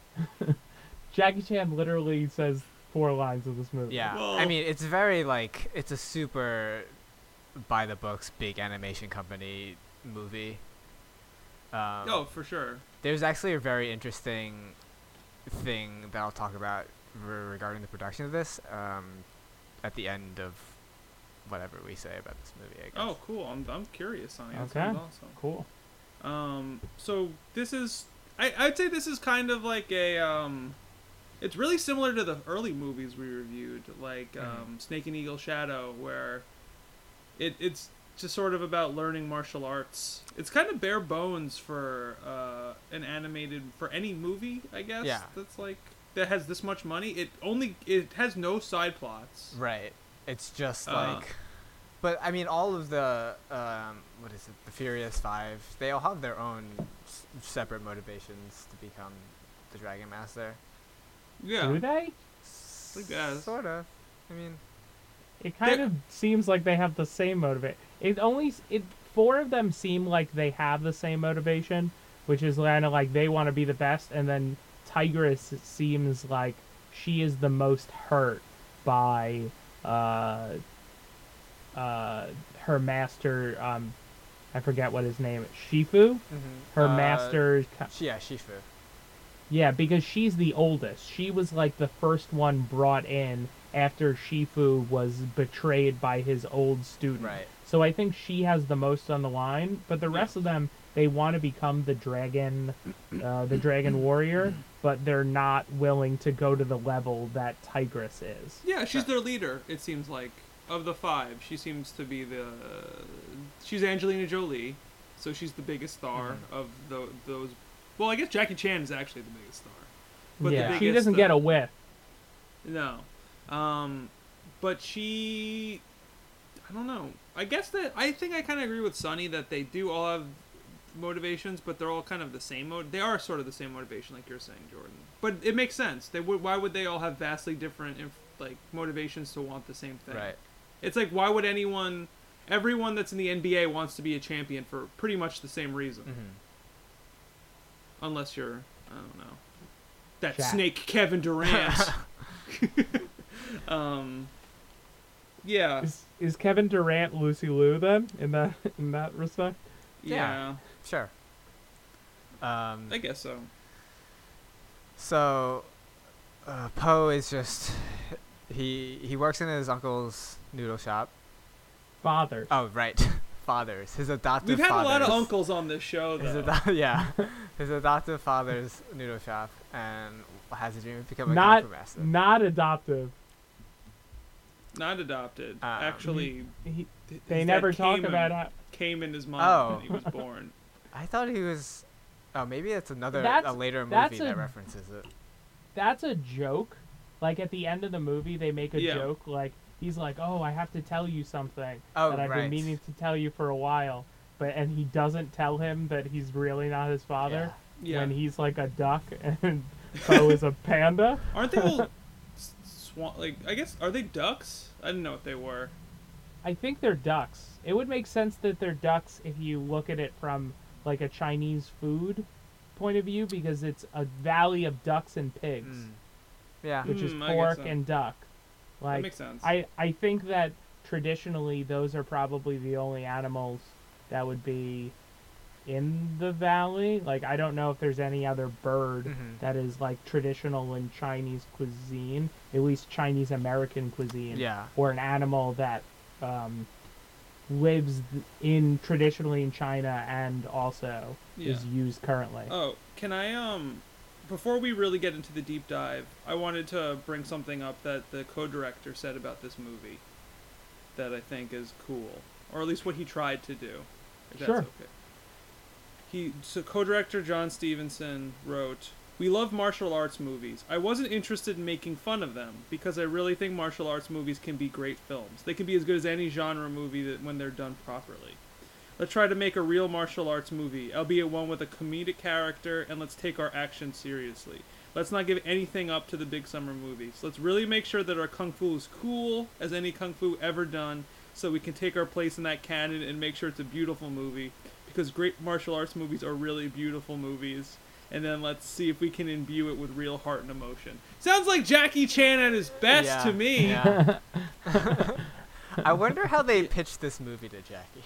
Jackie Chan literally says four lines of this movie. Yeah, Well- I mean, it's very like it's a super by the books big animation company movie. Um, Oh, for sure. There's actually a very interesting thing that I'll talk about re- regarding the production of this um, at the end of whatever we say about this movie. I guess. Oh, cool. I'm I'm curious, Sonny. That Okay. sounds awesome. Cool. Um, so this is, I, I'd say this is kind of like a, um, it's really similar to the early movies we reviewed, like Mhm. um, Snake and Eagle Shadow, where it it's just sort of about learning martial arts. It's kind of bare bones for uh, an animated, for any movie, I guess. Yeah. That's like, that has this much money. It only, it has no side plots. Right. It's just Uh, like, but I mean, all of the um, what is it? The Furious Five. They all have their own s- separate motivations to become the Dragon Master. Yeah. Do they? I guess. Sort of. I mean, It kind They're- of seems like they have the same motivate. It only s- it four of them seem like they have the same motivation, which is kind of like they want to be the best, and then Tigress it seems like she is the most hurt by uh uh her master. Um, I forget what his name is. Shifu. Her uh, master. sh- Yeah, Shifu. Yeah, because she's the oldest. She was like the first one brought in after Shifu was betrayed by his old student. Right. So I think she has the most on the line, but the rest of them they want to become the dragon, uh, the dragon warrior, but they're not willing to go to the level that Tigress is. Yeah, she's their leader, it seems like. Of the five, she seems to be the... She's Angelina Jolie, so she's the biggest star Mhm. of the, those... Well, I guess Jackie Chan is actually the biggest star. But yeah, the she biggest, doesn't uh, get a whiff. No. Um, but she... I don't know. I guess that... I think I kind of agree with Sonny that they do all have motivations, but they're all kind of the same... Mo- they are sort of the same motivation, like you're saying, Jordan. But it makes sense. They would. Why would they all have vastly different inf- like motivations to want the same thing? Right. It's like, why would anyone... Everyone that's in the N B A wants to be a champion for pretty much the same reason. Mm-hmm. Unless you're, I don't know, that Shaq. snake Kevin Durant. um, yeah, Is, is Kevin Durant Lucy Liu then in that in that respect? yeah, Yeah. Sure. Um, I guess so. So, uh, Poe is just he he works in his uncle's noodle shop. Fathers. Oh, right, fathers. His adoptive. We've had a lot of fathers. uncles on this show, His though. ado- yeah, his adoptive father's noodle shop, and has a dream of becoming a not kung fu master. not adoptive. Not adopted. Um, Actually, He, his they dad never talk came about in, how. came in his mom Oh. when he was born. I thought he was. Oh, maybe it's another That's- a later that's movie that a- references it. That's a joke. Like at the end of the movie, they make a Yeah. joke. Like he's like, "Oh, I have to tell you something Oh, that I've right. been meaning to tell you for a while," but and he doesn't tell him that he's really not his father Yeah. when he's like a duck and Poe is a panda. Aren't they all swan? Like, I guess, are they ducks? I didn't know what they were. I think they're ducks. It would make sense that they're ducks if you look at it from like a Chinese food point of view, because it's a valley of ducks and pigs, Mm. Yeah. which is Mm, I guess pork so. and duck. That Like makes sense. I, I think that traditionally those are probably the only animals that would be in the valley. Like I don't know if there's any other bird Mhm. that is like traditional in Chinese cuisine, at least Chinese American cuisine, Yeah. or an animal that um, lives in traditionally in China and also Yeah. is used currently. Oh, can I um before we really get into the deep dive, I wanted to bring something up that the co-director said about this movie that I think is cool, or at least what he tried to do. If that's Sure. okay. He so co-director John Stevenson wrote, "We love martial arts movies. I wasn't interested in making fun of them because I really think martial arts movies can be great films. They can be as good as any genre movie that when they're done properly. Let's try to make a real martial arts movie, albeit one with a comedic character, and let's take our action seriously. Let's not give anything up to the big summer movies. Let's really make sure that our kung fu is cool as any kung fu ever done, so we can take our place in that canon and make sure it's a beautiful movie, because great martial arts movies are really beautiful movies. And then let's see if we can imbue it with real heart and emotion." Sounds like Jackie Chan at his best Yeah, to me. Yeah. I wonder how they pitched this movie to Jackie.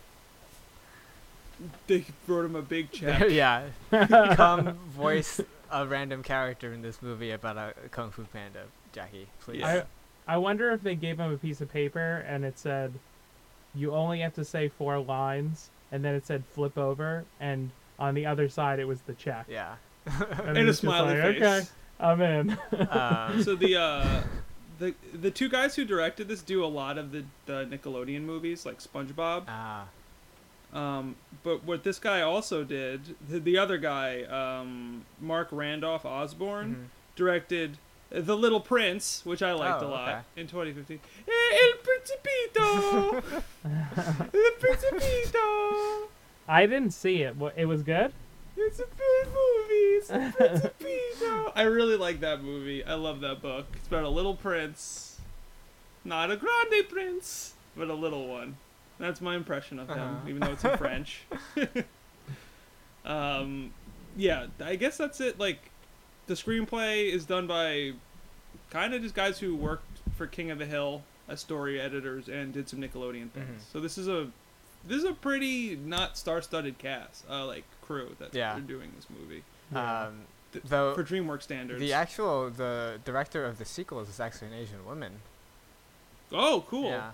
They wrote him a big check. Yeah. Come voice a random character in this movie about a Kung Fu Panda, Jackie, please. Yeah. I I wonder if they gave him a piece of paper and it said, "You only have to say four lines," and then it said "flip over," and on the other side it was the check. Yeah. And And, a he's just smiley like, face. Okay, I'm in. Um, So the uh, the the two guys who directed this do a lot of the, the Nickelodeon movies, like SpongeBob. ah. Um, but what this guy also did, the, the other guy, um, Mark Randolph Osborne, Mhm. directed The Little Prince, which I liked Oh, a lot okay. in twenty fifteen. Eh, El Principito, El Principito. I didn't see it. What, it was good? It's a good movie. It's a Principito. I really like that movie. I love that book. It's about a little prince, not a grande prince, but a little one. That's my impression of him, Uh-huh. even though it's in French. um, yeah, I guess that's it. Like, the screenplay is done by kind of just guys who worked for King of the Hill as story editors and did some Nickelodeon things. Mhm. So this is a this is a pretty not star-studded cast, uh, like crew that Yeah. they're doing this movie Um, Th- though for DreamWorks standards. the actual the director of the sequels is actually an Asian woman. Oh, cool! Yeah.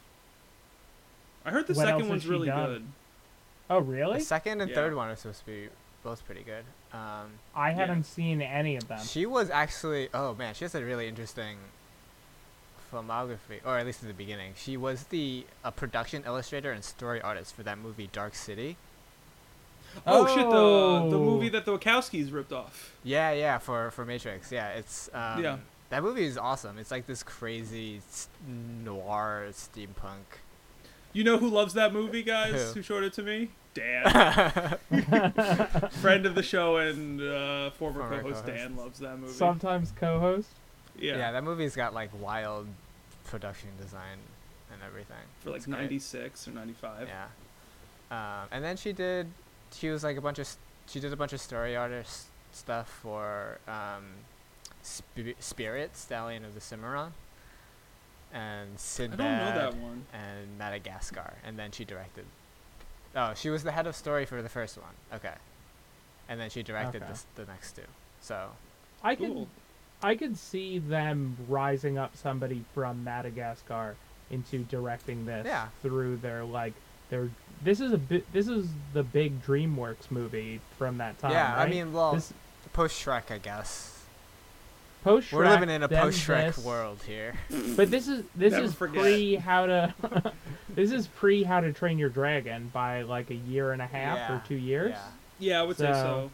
I heard the What else second has one's she really done? good. Oh, really? The second and Yeah. third one are supposed to be both pretty good. Um, I Yeah. haven't seen any of them. she was actually oh man, she has a really interesting filmography, or at least in the beginning. She was the a production illustrator and story artist for that movie Dark City. Oh, shit! The the Oh. movie that the Wachowskis ripped off. Yeah, yeah, for for Matrix. Yeah, it's um, Yeah. that movie is awesome. It's like this crazy s- noir steampunk. You know who loves that movie, guys? Who? Who showed it to me? Dan, friend of the show and uh, former, Former co-host. co-host. Dan loves that movie. Sometimes co-host. yeah, Yeah. that movie's got like wild production design and everything. for like It's great. ninety-six or ninety-five. Yeah. Um, and then she did, she was like a bunch of, s- she did a bunch of story artist stuff for um, Sp- Spirit, Stallion of the Cimarron, and I Sinbad, don't know that one. and Madagascar. And then she directed. Oh, she was the head of story for the first one. Okay. And then she directed Okay. this, the next two. So, I Cool. could, I could see them rising up somebody from Madagascar into directing this Yeah. through their like their. This is a bit. This is the big DreamWorks movie from that time. yeah, I right? mean, well, this post Shrek, I guess. post We're living in a post Shrek this, world here. But this is this Never is forget. pre how to. This is pre How to Train Your Dragon by like a year and a half Yeah, or two years. Yeah. Yeah, I would say So- so.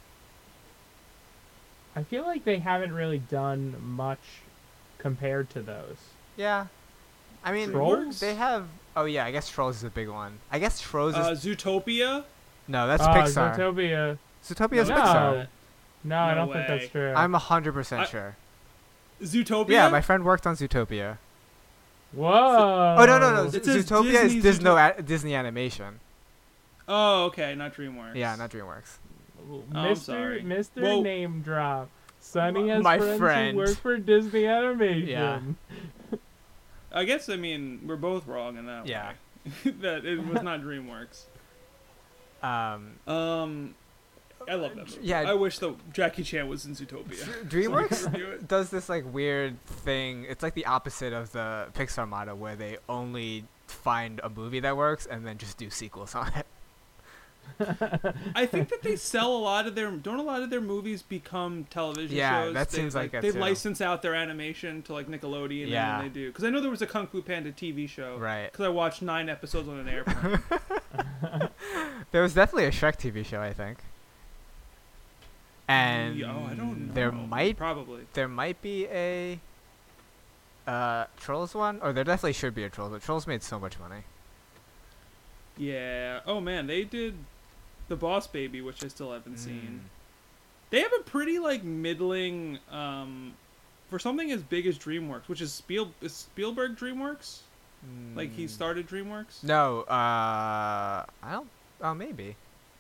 I feel like they haven't really done much compared to those. Yeah. I mean, Trolls? they have. Oh yeah, I guess Trolls is a big one. I guess Trolls is Uh, Zootopia. no, that's Ah, Pixar. Zootopia. Zootopia is No. Pixar. No, I No don't think way. that's true. I'm a hundred percent I- sure. Zootopia? Yeah, my friend worked on Zootopia. Whoa. Oh no no no! It Z- says Zootopia Disney is Disney, a- Disney animation. Oh, okay, not DreamWorks. Yeah, not DreamWorks. I'm Mister sorry. Mister Well- Name Drop. Sonny has My friends friend. who work for Disney Animation. Yeah. I guess, I mean, we're both wrong in that Yeah. way. That it was not DreamWorks. Um, Um, I love that movie. Yeah. I wish the Jackie Chan was in Zootopia. DreamWorks review it. does this like weird thing. It's like the opposite of the Pixar model, where they only find a movie that works and then just do sequels on it. I think that they sell a lot of their don't a lot of their movies become television Yeah, shows. that They, seems like it, they too. license out their animation to like Nickelodeon. Yeah. And they do because I know there was a Kung Fu Panda T V show. Right. Because I watched nine episodes on an airplane. There was definitely a Shrek T V show, I think. And oh, I don't know. there might probably. there might be a uh, Trolls one, or there definitely should be a Trolls. But Trolls made so much money. Yeah. Oh man, they did The Boss Baby, which I still haven't Mm. seen. They have a pretty like middling um for something as big as DreamWorks, which is Spiel is Spielberg DreamWorks? Like he Mm. started DreamWorks? No, uh, I don't. Oh, maybe.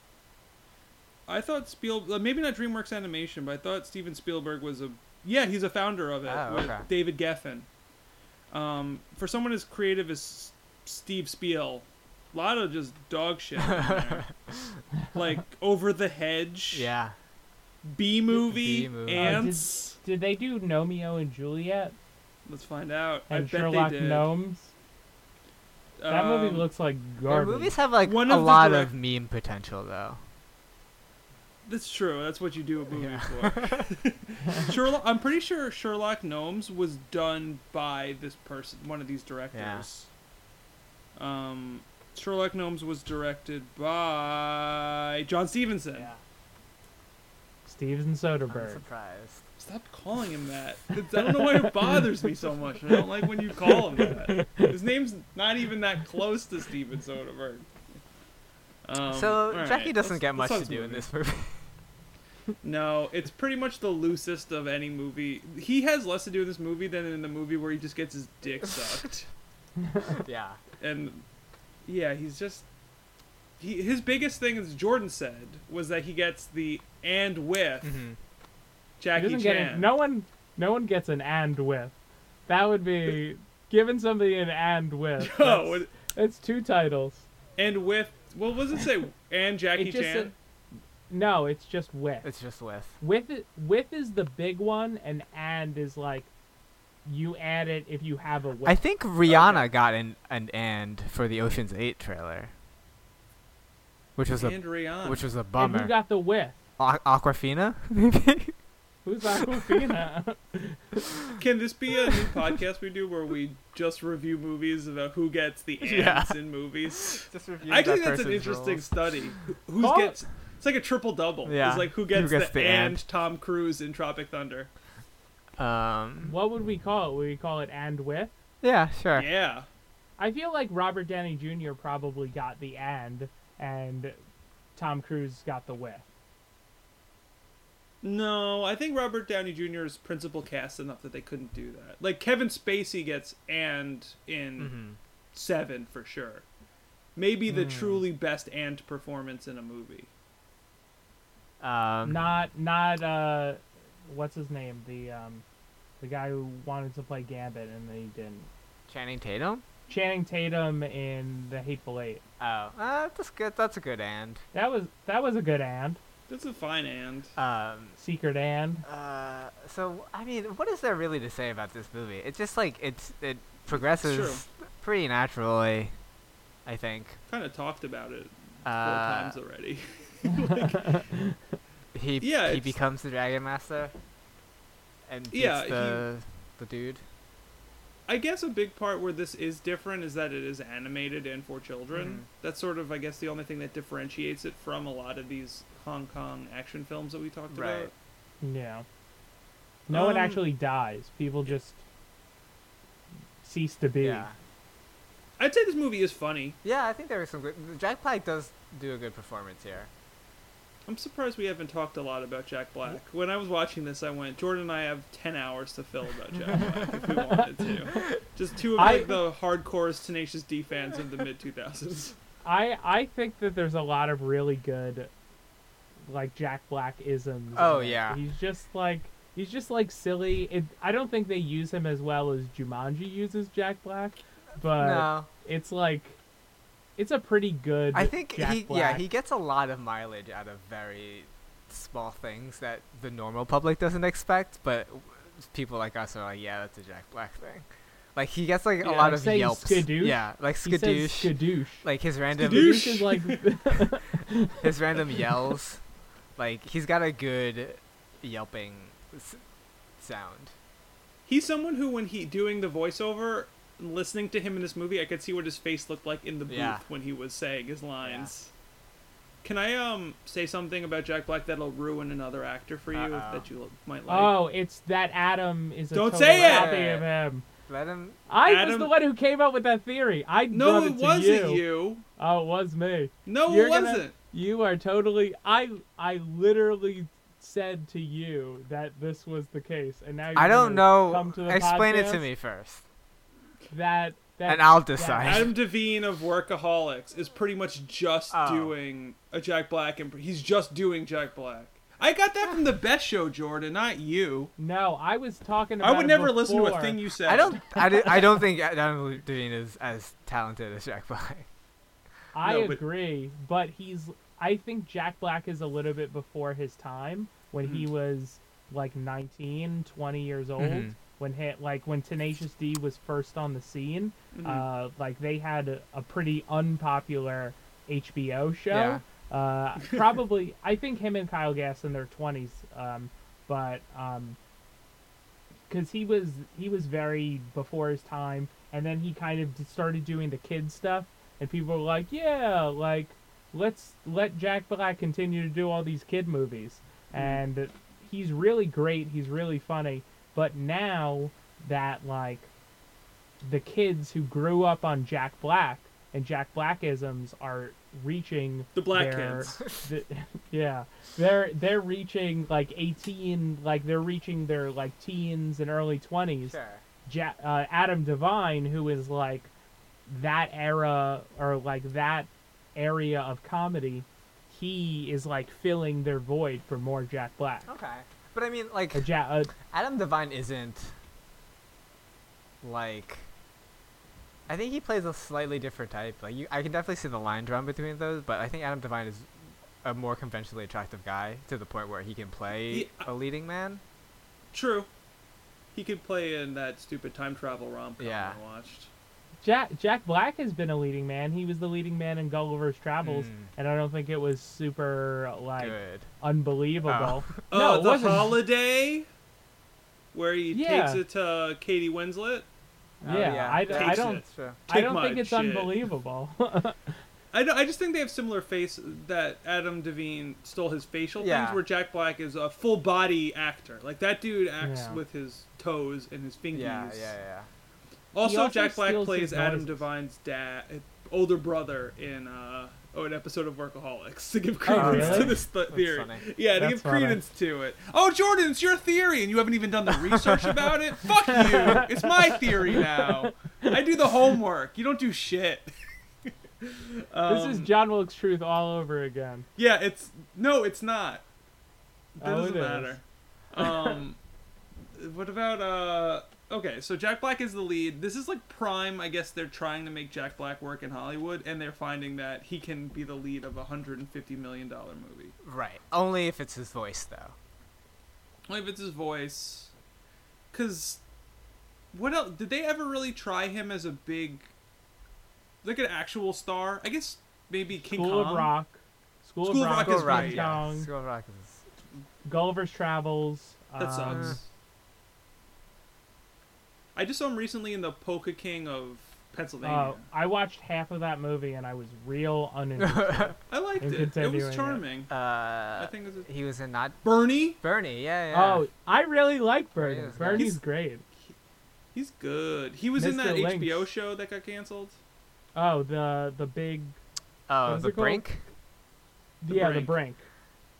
I thought Spiel uh, maybe not DreamWorks Animation, but I thought Steven Spielberg was a yeah, he's a founder of it Oh, with okay. David Geffen. Um, for someone as creative as Steve Spiel, a lot of just dog shit in there. Like Over the Hedge, Yeah. B movie, B-movie. Ants. Did they do Romeo and Juliet Let's find out. I and bet Sherlock they did. Gnomes? That movie Um, looks like Their garbage. movies have like One a of the lot direct- of meme potential, though. That's true. That's what you do a movie Yeah. for. Sherlock. I'm pretty sure Sherlock Gnomes was done by this person, one of these directors. Um, Sherlock Gnomes was directed by John Stevenson. Yeah. Steven I'm Soderbergh. surprised. Stop calling him that. It's- I don't know why it bothers me so much. I don't like when you call him that. His name's not even that close to Steven Soderbergh. Um, so all right, Jackie doesn't let's- get let's much talk to do in movie. this movie. No, it's pretty much the loosest of any movie. He has less to do in this movie than in the movie where he just gets his dick sucked. Yeah. And yeah, he's just he his biggest thing, as Jordan said, was that he gets the and with Mm-hmm. He Jackie doesn't Chan. get it. No one, no one gets an and with. That would be giving somebody an and with. Oh, That's, it- that's two titles. and with what was it say? And Jackie It just Chan. said- no, it's just with. It's just with. With it, with is the big one, and and is like you add it if you have a with. I think Rihanna Okay. got an an and for the Ocean's Eight trailer, which was a and Rihanna. which was a and bummer. who got the with? A- Aquafina, maybe. Who's Aquafina? Can this be a new podcast we do where we just review movies about who gets the ants Yeah. in movies? Just review I that think that's an person's interesting roles. study. Who who's Oh. gets? It's like a triple double. Yeah. It's like who Who gets, gets the, the and and. Tom Cruise in Tropic Thunder. Um. What would we call it? Would we call it and with? Yeah. Sure. Yeah. I feel like Robert Downey Junior probably got the and, and Tom Cruise got the with. No, I think Robert Downey Junior is principal cast enough that they couldn't do that. Like Kevin Spacey gets and in Mm-hmm. Seven for sure. Maybe the Mm. truly best and performance in a movie. Um. Not not uh, what's his name? The um, the guy who wanted to play Gambit and then he didn't. Channing Tatum. Channing Tatum in The Hateful Eight. Oh. Uh, that's good. That's a good and. That was that was a good and That's a fine and. Um. secret and. Uh. So I mean, what is there really to say about this movie? It's just like it's it progresses pretty naturally, I think. Kind of talked about it four Uh, times already. he Yeah, he it's- becomes the Dragon Master, and beats Yeah, he- the the dude. I guess a big part where this is different is that it is animated and for children. Mhm. That's sort of, I guess, the only thing that differentiates it from a lot of these Hong Kong action films that we talked Right. about. Yeah. No one Um, actually dies. People just cease to be. Yeah. I'd say this movie is funny. Yeah, I think there was some good. Jack Black does do a good performance here. I'm surprised we haven't talked a lot about Jack Black. When I was watching this, I went, Jordan and I have ten hours to fill about Jack Black if we wanted to. Just two of I- like, the hardcore Tenacious D fans of the mid two thousands. I I think that there's a lot of really good, like Jack Black isms. Oh, in it. yeah. He's just like he's just like silly. It, I don't think they use him as well as Jumanji uses Jack Black, but No, it's like it's a pretty good. I think Jack he Black. yeah he gets a lot of mileage out of very small things that the normal public doesn't expect, but people like us are like, yeah, that's a Jack Black thing. Like he gets like Yeah, a lot like of saying yelps. skadoosh. Yeah, like He says skadoosh. skadoosh. Like his random Skadoosh. Skadoosh is like his random yells. Like he's got a good yelping s- sound. He's someone who, when he doing the voiceover, listening to him in this movie, I could see what his face looked like in the booth Yeah. when he was saying his lines. Can I um say something about Jack Black that'll ruin another actor for you Uh-oh. that you might like? oh, it's that Adam is a Don't total say it! copy of him. Let him. I was Adam- the one who came up with that theory. I no, brought it it to wasn't you. you. Oh, it was me. No, You're it gonna- wasn't. You are totally. I I literally said to you that this was the case, and now you're I don't gonna know. Come to the Explain it to podcast me first, That that and I'll that decide. Adam Devine of Workaholics is pretty much just Oh. doing a Jack Black imp- he's just doing Jack Black. I got that from the Best Show, Jordan, not you. No, I was talking I about. would it never listen to a before. thing you said. I don't. I, di- I don't think Adam Devine is as talented as Jack Black. I No, but- agree, but he's. I think Jack Black is a little bit before his time when he was like nineteen, twenty years old. Mhm. When he, like when Tenacious D was first on the scene, Mhm. uh, like they had a, a pretty unpopular H B O show. Yeah. Uh, probably, I think him and Kyle Gass in their twenties, um, but um, because he was he was very before his time, and then he kind of d- started doing the kid stuff, and people were like, yeah, like let's let Jack Black continue to do all these kid movies, and he's really great, he's really funny, but now that like the kids who grew up on Jack Black and Jack Blackisms are reaching The black their, kids. the, yeah, they're they're reaching like eighteen, like they're reaching their like teens and early twenties. Sure. Ja- uh, Adam Devine, who is like that era or like that area of comedy, he is like filling their void for more Jack Black. Okay. But I mean, like, A ja- uh, Adam Devine isn't like. I think he plays a slightly different type. Like, you, I can definitely see the line drawn between those, but I think Adam Devine is a more conventionally attractive guy to the point where he can play He- a leading man. True. He could play in that stupid time travel rom-com Yeah. I watched. Jack Jack Black has been a leading man. He was the leading man in Gulliver's Travels, Mm. and I don't think it was super like Good. unbelievable. Oh, No, it The wasn't. Holiday, where he Yeah. takes it to Katie Winslet. Oh, Yeah, I, I Takes don't. it. Sure. I Take don't my think it's shit. unbelievable. I, don't- I just think they have similar face that Adam Devine stole his facial Yeah. things, where Jack Black is a full body actor. Like that dude acts Yeah. with his toes and his fingies. Yeah, yeah, yeah. Also, also Jack Black steals plays his Adam noises. Devine's dad, older brother in uh, oh, an episode of Workaholics to give Oh, credence really? to this th- theory. funny. Yeah, to That's give funny. credence to it. Oh, Jordan, it's your theory, and you haven't even done the research about it. Fuck you! It's my theory now. I do the homework. You don't do shit. um, This is John Wilkes Truth all over again. Yeah, it's no, it's not. That Oh, doesn't it is. matter. Um, what about uh? Okay, so Jack Black is the lead. This is like prime. I guess they're trying to make Jack Black work in Hollywood, and they're finding that he can be the lead of a hundred and fifty million dollar movie. Right. Only if it's his voice, though. Only if it's his voice. Cause, what else? Did they ever really try him as a big, like an actual star? I guess maybe King School Kong. of Rock. School, School of of Rock, Rock School is of Rock, great. King yeah. Kong, School of Rock is. Gulliver's Travels. That um, sucks. I just saw him recently in the Polka King of Pennsylvania. Uh, I watched half of that movie and I was real uninterested. I liked and it. It continuing was it. charming. Uh, I think it was a... he was in not Bernie. Bernie. Yeah, yeah. Oh, I really like Bernie. Bernie is Bernie's nice. great. He's good. He was in Mister that H B O Lynch. show that got canceled. Oh, the the big oh, what's the it called? Brink. The yeah Brink. the Brink.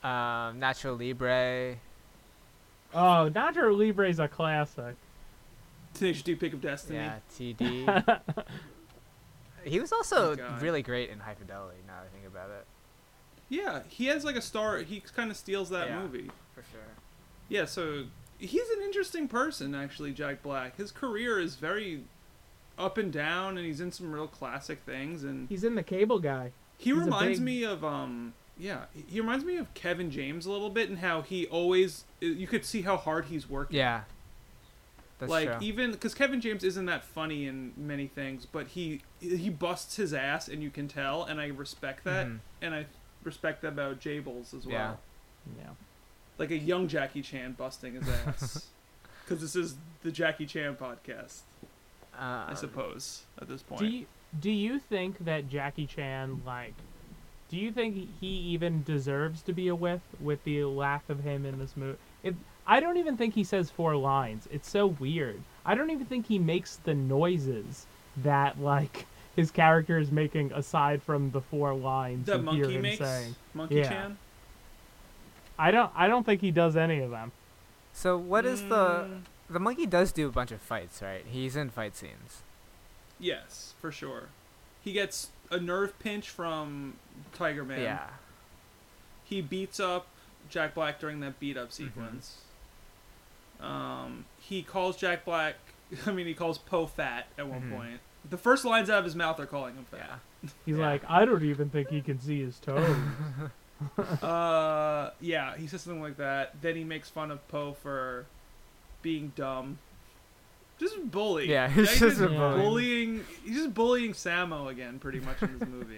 Um, Nacho Libre. Oh, Nacho Libre's a classic. Tenacious D Pick of Destiny. Yeah, T D. He was also Oh, God. really great in High Fidelity. Now that I think about it, Yeah, he has like a star. He kind of steals that Yeah. movie. for sure. Yeah, so he's an interesting person, actually, Jack Black. His career is very up and down, and he's in some real classic things. And He's in The Cable Guy. he he's a reminds big- me of um, yeah, he reminds me of Kevin James a little bit, and how he always you could see how hard he's working. Yeah, that's like true. even because Kevin James isn't that funny in many things, but he he busts his ass, and you can tell, and I respect that, Mhm. and I respect that about Jables as well. Yeah. Yeah. Like a young Jackie Chan busting his ass, because this is the Jackie Chan podcast, I Um, suppose at this point. Do you, do you think that Jackie Chan, like, do you think he even deserves to be a with with the lack of him in this movie? It, I don't even think he says four lines. It's so weird. I don't even think he makes the noises that, like, his character is making aside from the four lines that you hear monkey him makes saying. Monkey Yeah. Chan. I don't I don't think he does any of them. So what is the Mm, the monkey does do a bunch of fights, right? He's in fight scenes. yes, for sure. He gets a nerve pinch from Tiger Man. Yeah. He beats up Jack Black during that beat up Mm-hmm. sequence. Um, he calls Jack Black. I mean, he calls Poe fat at one Mhm. point. The first lines out of his mouth are calling him fat. Yeah. He's Yeah. like, I don't even think he can see his toes. uh, yeah, he says something like that. Then he makes fun of Poe for being dumb. Just bully. Yeah, he's Jack just is a bully. bullying. He's just bullying Samo again, pretty much in this movie.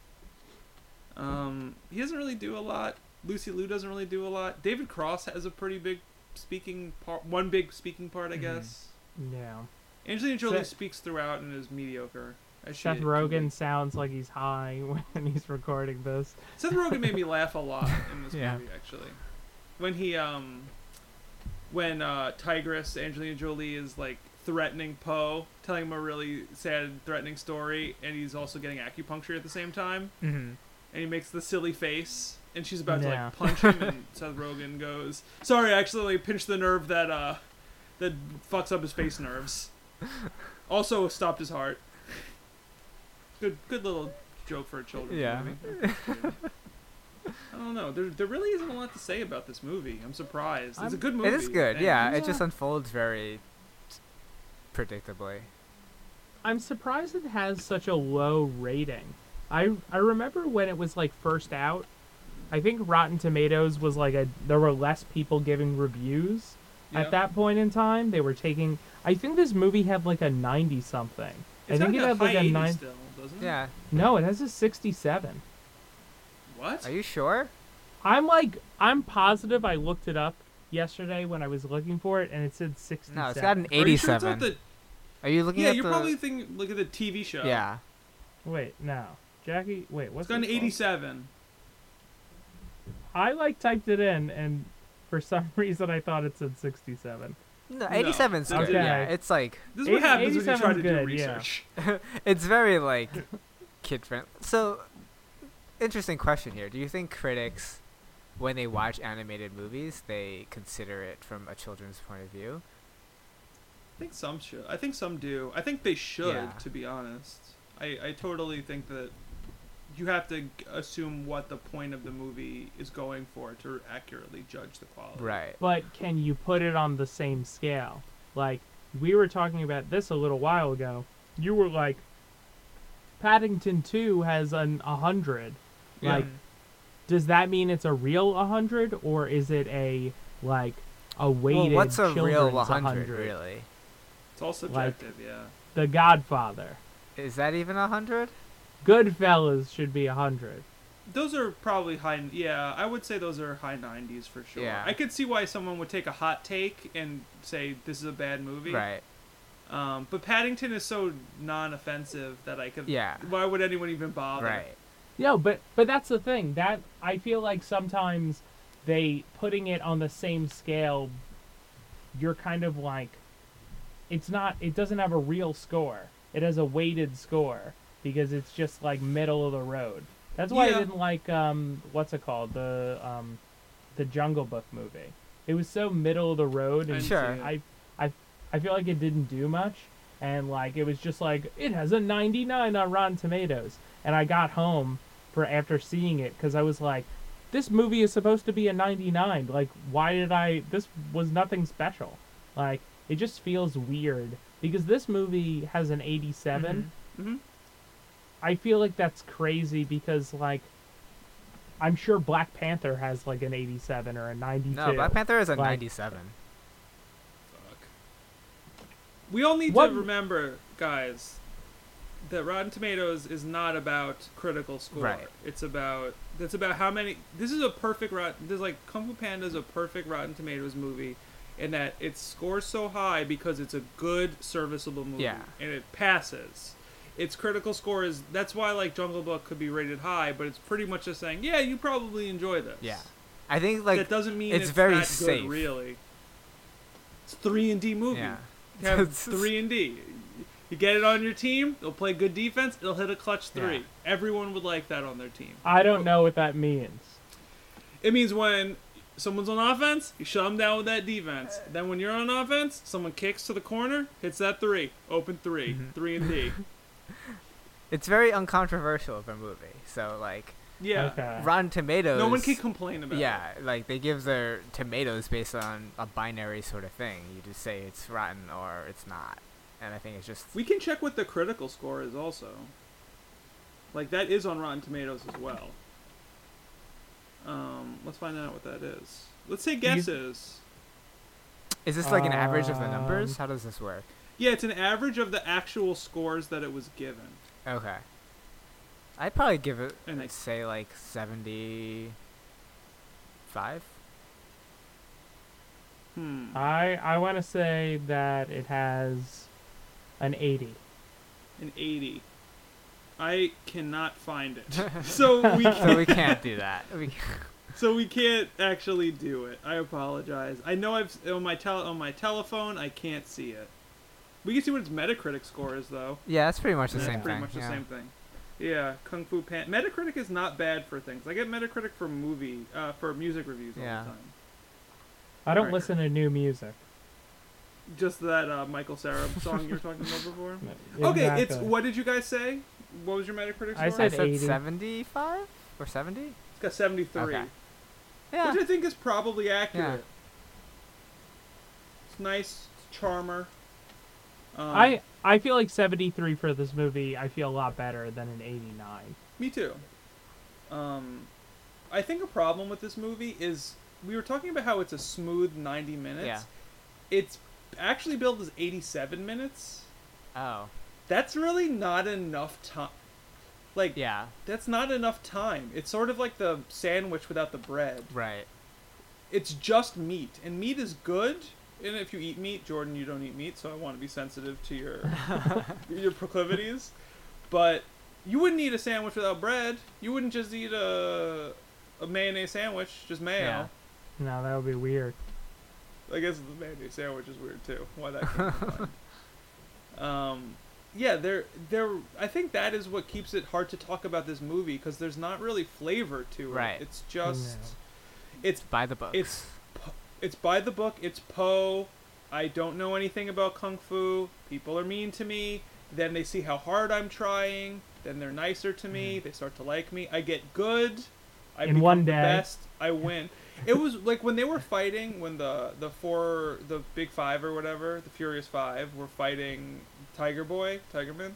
Um, he doesn't really do a lot. Lucy Liu doesn't really do a lot. David Cross has a pretty big speaking part. One big speaking part, I Mhm. guess. Yeah. Angelina Jolie Seth- speaks throughout and is mediocre. as she Seth can Rogen be. sounds like he's high when he's recording this. Seth Rogen made me laugh a lot in this Yeah. movie, actually. When he, um, when uh, Tigress, Angelina Jolie, is like threatening Poe, telling him a really sad, threatening story, and he's also getting acupuncture at the same time, Mm-hmm. and he makes the silly face, and she's about to Yeah. like punch him, and Seth Rogen goes, "Sorry, I accidentally pinched the nerve that uh, that fucks up his face nerves." Also stopped his heart. Good, good little joke for a children's Yeah. movie. I don't know. There, there really isn't a lot to say about this movie. I'm surprised. It's a I'm- good movie. It is good. and- Yeah, Yeah. it just unfolds very predictably. I'm surprised it has such a low rating. I I remember when it was like first out, I think Rotten Tomatoes was like a there were less people giving reviews Yeah. at that point in time. They were taking I think this movie had like a ninety something. It's I think got it had like high a eighty nine. still, doesn't it? Yeah. No, it has a sixty-seven. What? Are you sure? I'm like I'm positive I looked it up yesterday when I was looking for it and it said sixty-seven. No, it's got an Are you sure it's eighty-seven. not the- Are you looking yeah, at you're the? probably thinking. Look at the T V show. Yeah. Wait, no. Jackie, wait, It's what's got an it called? eighty-seven. I like typed it in and for some reason I thought it said sixty-seven. No, eighty-seven's No, good. okay. Yeah, it's like This is what eighty- happens when you try to do eighty-seven's good, yeah. research. it's very like kid friendly. So, interesting question here. Do you think critics, when they watch animated movies, they consider it from a children's point of view? I think some should. I think some do. I think they should, Yeah. to be honest. I, I totally think that you have to g- assume what the point of the movie is going for to accurately judge the quality. Right. But can you put it on the same scale? Like, we were talking about this a little while ago. You were like, Paddington two has an one hundred. Yeah. Like, does that mean it's a real one hundred, or is it a, like, a weighted Well, what's a real children's one hundred, one hundred? really? It's all subjective, yeah. The Godfather. Is that even a hundred? Goodfellas should be one hundred. Those are probably high. Yeah, I would say those are high nineties for sure. Yeah. I could see why someone would take a hot take and say this is a bad movie. Right. Um, but Paddington is so non-offensive that I could. Yeah. Why would anyone even bother? Right. No, but but that's the thing. That I feel like sometimes they putting it on the same scale, you're kind of like, it's not. It doesn't have a real score. It has a weighted score because it's just like middle of the road. That's why Yeah. I didn't like um what's it called the um the Jungle Book movie. It was so middle of the road, and Sure. I, I, I feel like it didn't do much, and like it was just like it has a ninety-nine on Rotten Tomatoes, and I got home for after seeing it because I was like, this movie is supposed to be a ninety-nine. Like, why did I? This was nothing special. Like, it just feels weird because this movie has an eighty-seven. Mm-hmm. Mm-hmm. I feel like that's crazy because like. I'm sure Black Panther has like an eighty-seven or a ninety-two. No, Black Panther is a Like- ninety-seven. Fuck. We all need What- to remember, guys, that Rotten Tomatoes is not about critical score. Right. It's about it's about how many. This is a perfect Rotten. This is like Kung Fu Panda is a perfect Rotten Tomatoes movie, in that it scores so high because it's a good, serviceable movie, Yeah. and it passes. Its critical score is that's why like Jungle Book could be rated high, but it's pretty much just saying, yeah, you probably enjoy this. Yeah. I think like that doesn't mean it's it's, very that safe. good, really. It's three and D movie. yeah. You have three and D. You get it on your team, they'll play good defense, they'll hit a clutch three. Yeah. Everyone would like that on their team. I don't know what that means. It means when someone's on offense, you shut them down with that defense. Then when you're on offense, someone kicks to the corner, hits that three, open three, Mhm. three and D. It's very uncontroversial of a movie. So like Yeah. Okay. Rotten Tomatoes. No one can complain about Yeah, it. like they give their tomatoes based on a binary sort of thing. You just say it's rotten or it's not, and I think it's just We can check what the critical score is also. Like that is on Rotten Tomatoes as well. Um, let's find out what that is. Let's say guesses. is this like an average of the Um, numbers? How does this work? Yeah, it's an average of the actual scores that it was given. Okay, I'd probably give it, And let's I- say like seventy-five. Hmm. I I want to say that it has an eighty. An eighty. I cannot find it. So we So can't, we can't do that. We can't. so we can't actually do it. I apologize. I know I've on my tel- on my telephone I can't see it. We can see what its Metacritic score is though. Yeah, that's pretty much the That's same pretty thing. much the yeah. same thing. Yeah, Kung Fu Panda. Metacritic is not bad for things. I get Metacritic for movie, uh, for music reviews all Yeah. the time. I don't Right. listen to new music. Just that uh, Michael Sarah song you were talking about before. Okay, it's Exactly. what did you guys say? What was your Metacritic score? I I said said eighty. seventy-five or seventy. It's got seventy-three, Okay. Yeah. which I think is probably accurate. Yeah. It's nice, it's charmer. Um, I I feel like seventy-three for this movie. I feel a lot better than an eighty-nine. Me too. Um, I think a problem with this movie is we were talking about how it's a smooth ninety minutes. Yeah. It's actually billed as eighty-seven minutes. Oh. That's really not enough time. Like, Yeah. that's not enough time. It's sort of like the sandwich without the bread. Right. It's just meat, and meat is good. And if you eat meat, Jordan, you don't eat meat, so I want to be sensitive to your your proclivities. But you wouldn't eat a sandwich without bread. You wouldn't just eat a a mayonnaise sandwich, just mayo. Yeah. No, that would be weird. I guess the mayonnaise sandwich is weird too. Why that came to mind. Um, yeah, there, there. I think that is what keeps it hard to talk about this movie because there's not really flavor to it. Right. It's just, No. it's By the book. it's po- it's by the book. It's Poe. I don't know anything about kung fu. People are mean to me. Then they see how hard I'm trying. Then they're nicer to me. They start to like me. I get good. I In become one the day. best. I win. It was like when they were fighting, when the the four, the big five or whatever, the Furious Five, were fighting Tiger Boy, Tigerman.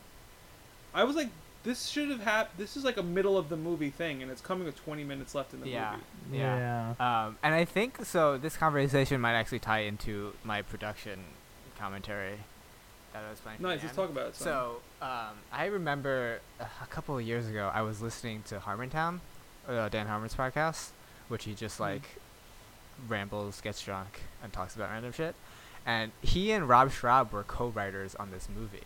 I was like, this should have happened. This is like a middle of the movie thing, and it's coming with twenty minutes left in the Yeah. movie. Yeah. Um, and I think so. This conversation might actually tie into my production commentary that I was planning. for Nice. the Let's end. talk about it. son. So um, I remember a a couple of years ago, I was listening to Harmontown, uh, Dan Harmon's podcast, which he just Mhm. like rambles, gets drunk, and talks about random shit. And he and Rob Schraub were co-writers on this movie.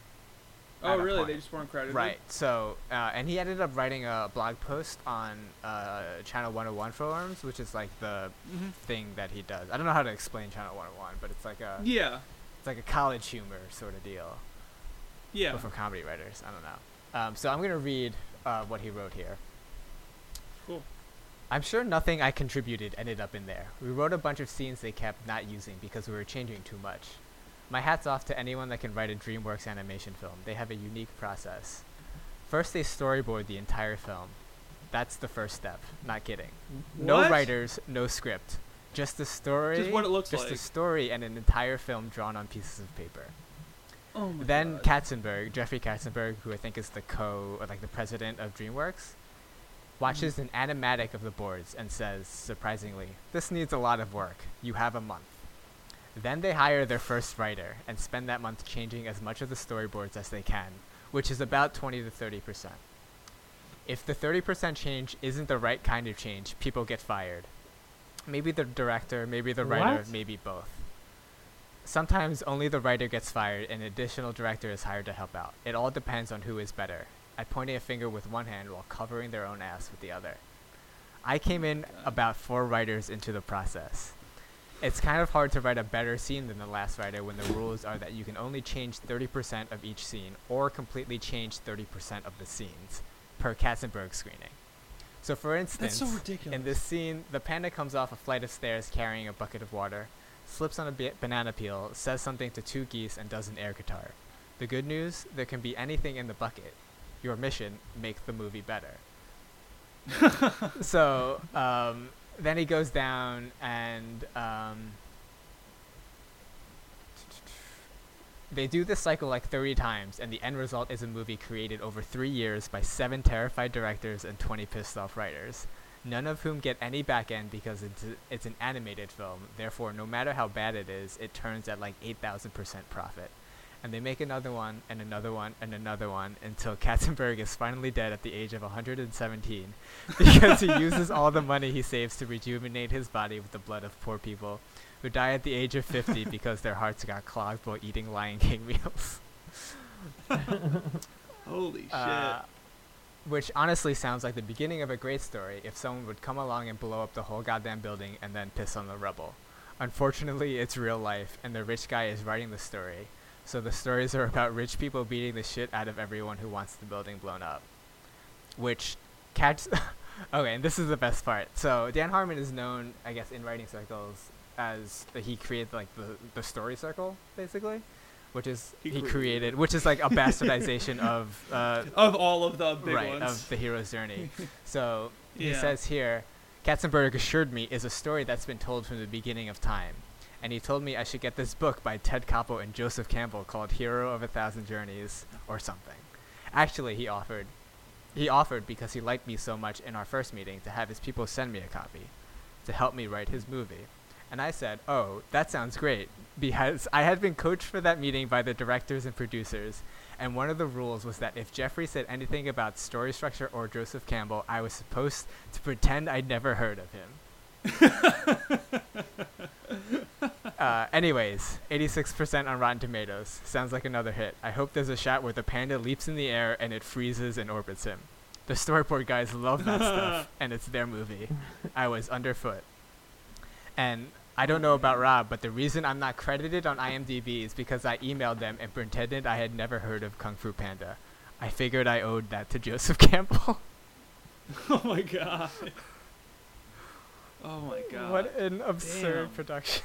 oh, at a really? point. They just weren't credited. Right. So, uh, and he ended up writing a blog post on uh, Channel one oh one forums, which is like the Mm-hmm. thing that he does. I don't know how to explain Channel one oh one, but it's like a Yeah. it's like a college humor sort of deal, Yeah. but for comedy writers. I don't know. Um, so I'm gonna read uh, what he wrote here. Cool. I'm sure nothing I contributed ended up in there. We wrote a bunch of scenes they kept not using because we were changing too much. My hat's off to anyone that can write a DreamWorks animation film. They have a unique process. First, they storyboard the entire film. That's the first step. Not kidding. No What? writers, no script. Just the story. Just what it looks Just like. the story and an entire film drawn on pieces of paper. Oh my Then God. Katzenberg, Jeffrey Katzenberg, who I think is the co, or like the president of DreamWorks, watches an animatic of the boards and says, surprisingly, this needs a lot of work. You have a month. Then they hire their first writer and spend that month changing as much of the storyboards as they can, which is about twenty to thirty percent. If the thirty percent change isn't the right kind of change, people get fired. Maybe the director, maybe the writer, What? maybe both. Sometimes only the writer gets fired and an additional director is hired to help out. It all depends on who is better. At pointing a finger with one hand while covering their own ass with the other. I came in about four writers into the process. It's kind of hard to write a better scene than the last writer when the rules are that you can only change thirty percent of each scene or completely change thirty percent of the scenes per Katzenberg screening. So for instance, That's so ridiculous. in this scene, the panda comes off a flight of stairs carrying a bucket of water, slips on a ba- banana peel, says something to two geese, and does an air guitar. The good news, there can be anything in the bucket. Your mission, make the movie better. So um, then he goes down and um, they do this cycle like thirty times, and the end result is a movie created over three years by seven terrified directors and twenty pissed off writers, none of whom get any back end because it's, a, it's an animated film. Therefore, no matter how bad it is, it turns at like eight thousand percent profit. And they make another one, and another one, and another one, until Katzenberg is finally dead at the age of one hundred seventeen, because he uses all the money he saves to rejuvenate his body with the blood of poor people, who die at the age of fifty because their hearts got clogged while eating Lion King meals. Holy shit. Uh, which honestly sounds like the beginning of a great story if someone would come along and blow up the whole goddamn building and then piss on the rubble. Unfortunately, it's real life, and the rich guy is writing the story. So the stories are about rich people beating the shit out of everyone who wants the building blown up. Which catch... okay, and this is the best part. So Dan Harmon is known, I guess, in writing circles as uh, he created like the, the story circle, basically. Which is, He he, created created, it. which is like a bastardization of... Uh, Of all of the big right, ones. of the hero's journey. So he Yeah. says here, Katzenberg assured me is a story that's been told from the beginning of time. And he told me I should get this book by Ted Koppel and Joseph Campbell called Hero of a Thousand Journeys or something. Actually, he offered. He offered because he liked me so much in our first meeting to have his people send me a copy to help me write his movie. And I said, oh, that sounds great, because I had been coached for that meeting by the directors and producers, and one of the rules was that if Jeffrey said anything about story structure or Joseph Campbell, I was supposed to pretend I'd never heard of him. uh, anyways, eighty-six percent on Rotten Tomatoes. Sounds like another hit. I hope there's a shot where the panda leaps in the air and it freezes and orbits him. The storyboard guys love that stuff, and it's their movie. I was underfoot. And I don't know about Rob, but the reason I'm not credited on IMDb is because I emailed them and pretended I had never heard of Kung Fu Panda. I figured I owed that to Joseph Campbell. Oh my god. Oh my god. What an absurd Damn. production.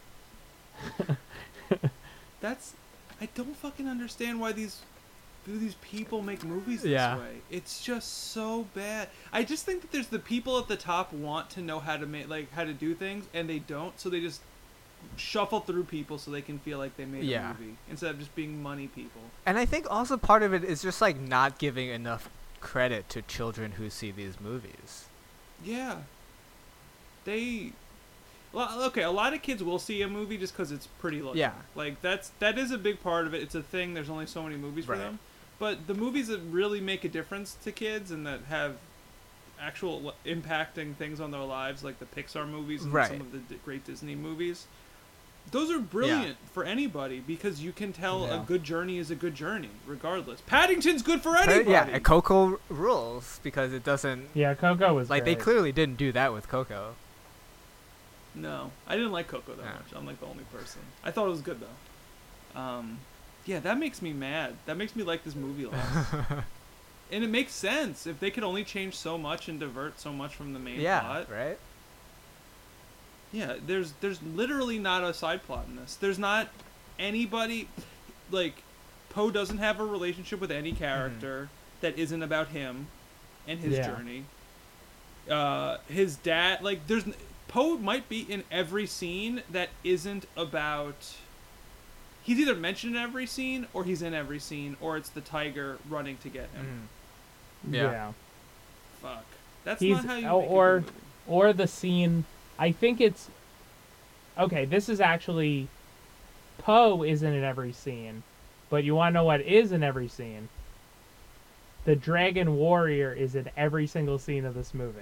That's I don't fucking understand why these do these people make movies this Yeah. way. It's just so bad. I just think that there's the people at the top want to know how to make like how to do things and they don't, so they just shuffle through people so they can feel like they made Yeah. a movie instead of just being money people. And I think also part of it is just like not giving enough credit to children who see these movies. Yeah. They well, okay, a lot of kids will see a movie just because it's pretty looking. Yeah. Like, that's that is a big part of it. It's a thing. There's only so many movies for Right. them. But the movies that really make a difference to kids and that have actual l- impacting things on their lives, like the Pixar movies and Right. some of the d- great Disney movies, those are brilliant for anybody because you can tell Yeah. a good journey is a good journey, regardless. Paddington's good for anybody. Yeah, and Coco r- rules because it doesn't... Yeah, Coco was Like, they great. clearly didn't do that with Coco. No, I didn't like Coco that Yeah. much. I'm like the only person. I thought it was good though. Um, yeah, that makes me mad. That makes me like this movie less. and it makes sense if they could only change so much and divert so much from the main Yeah, plot. right? Yeah, there's there's literally not a side plot in this. There's not anybody, like, Poe doesn't have a relationship with any character mm-hmm. that isn't about him and his yeah. journey. Uh, his dad, like, there's Poe might be in every scene that isn't about. He's either mentioned in every scene, or he's in every scene, or it's the tiger running to get him. Mm. Yeah. yeah. Fuck. That's He's, not how you or, make a or, good movie. or the scene. I think it's. Okay, this is actually. Poe isn't in every scene, but you want to know what is in every scene? The Dragon Warrior is in every single scene of this movie.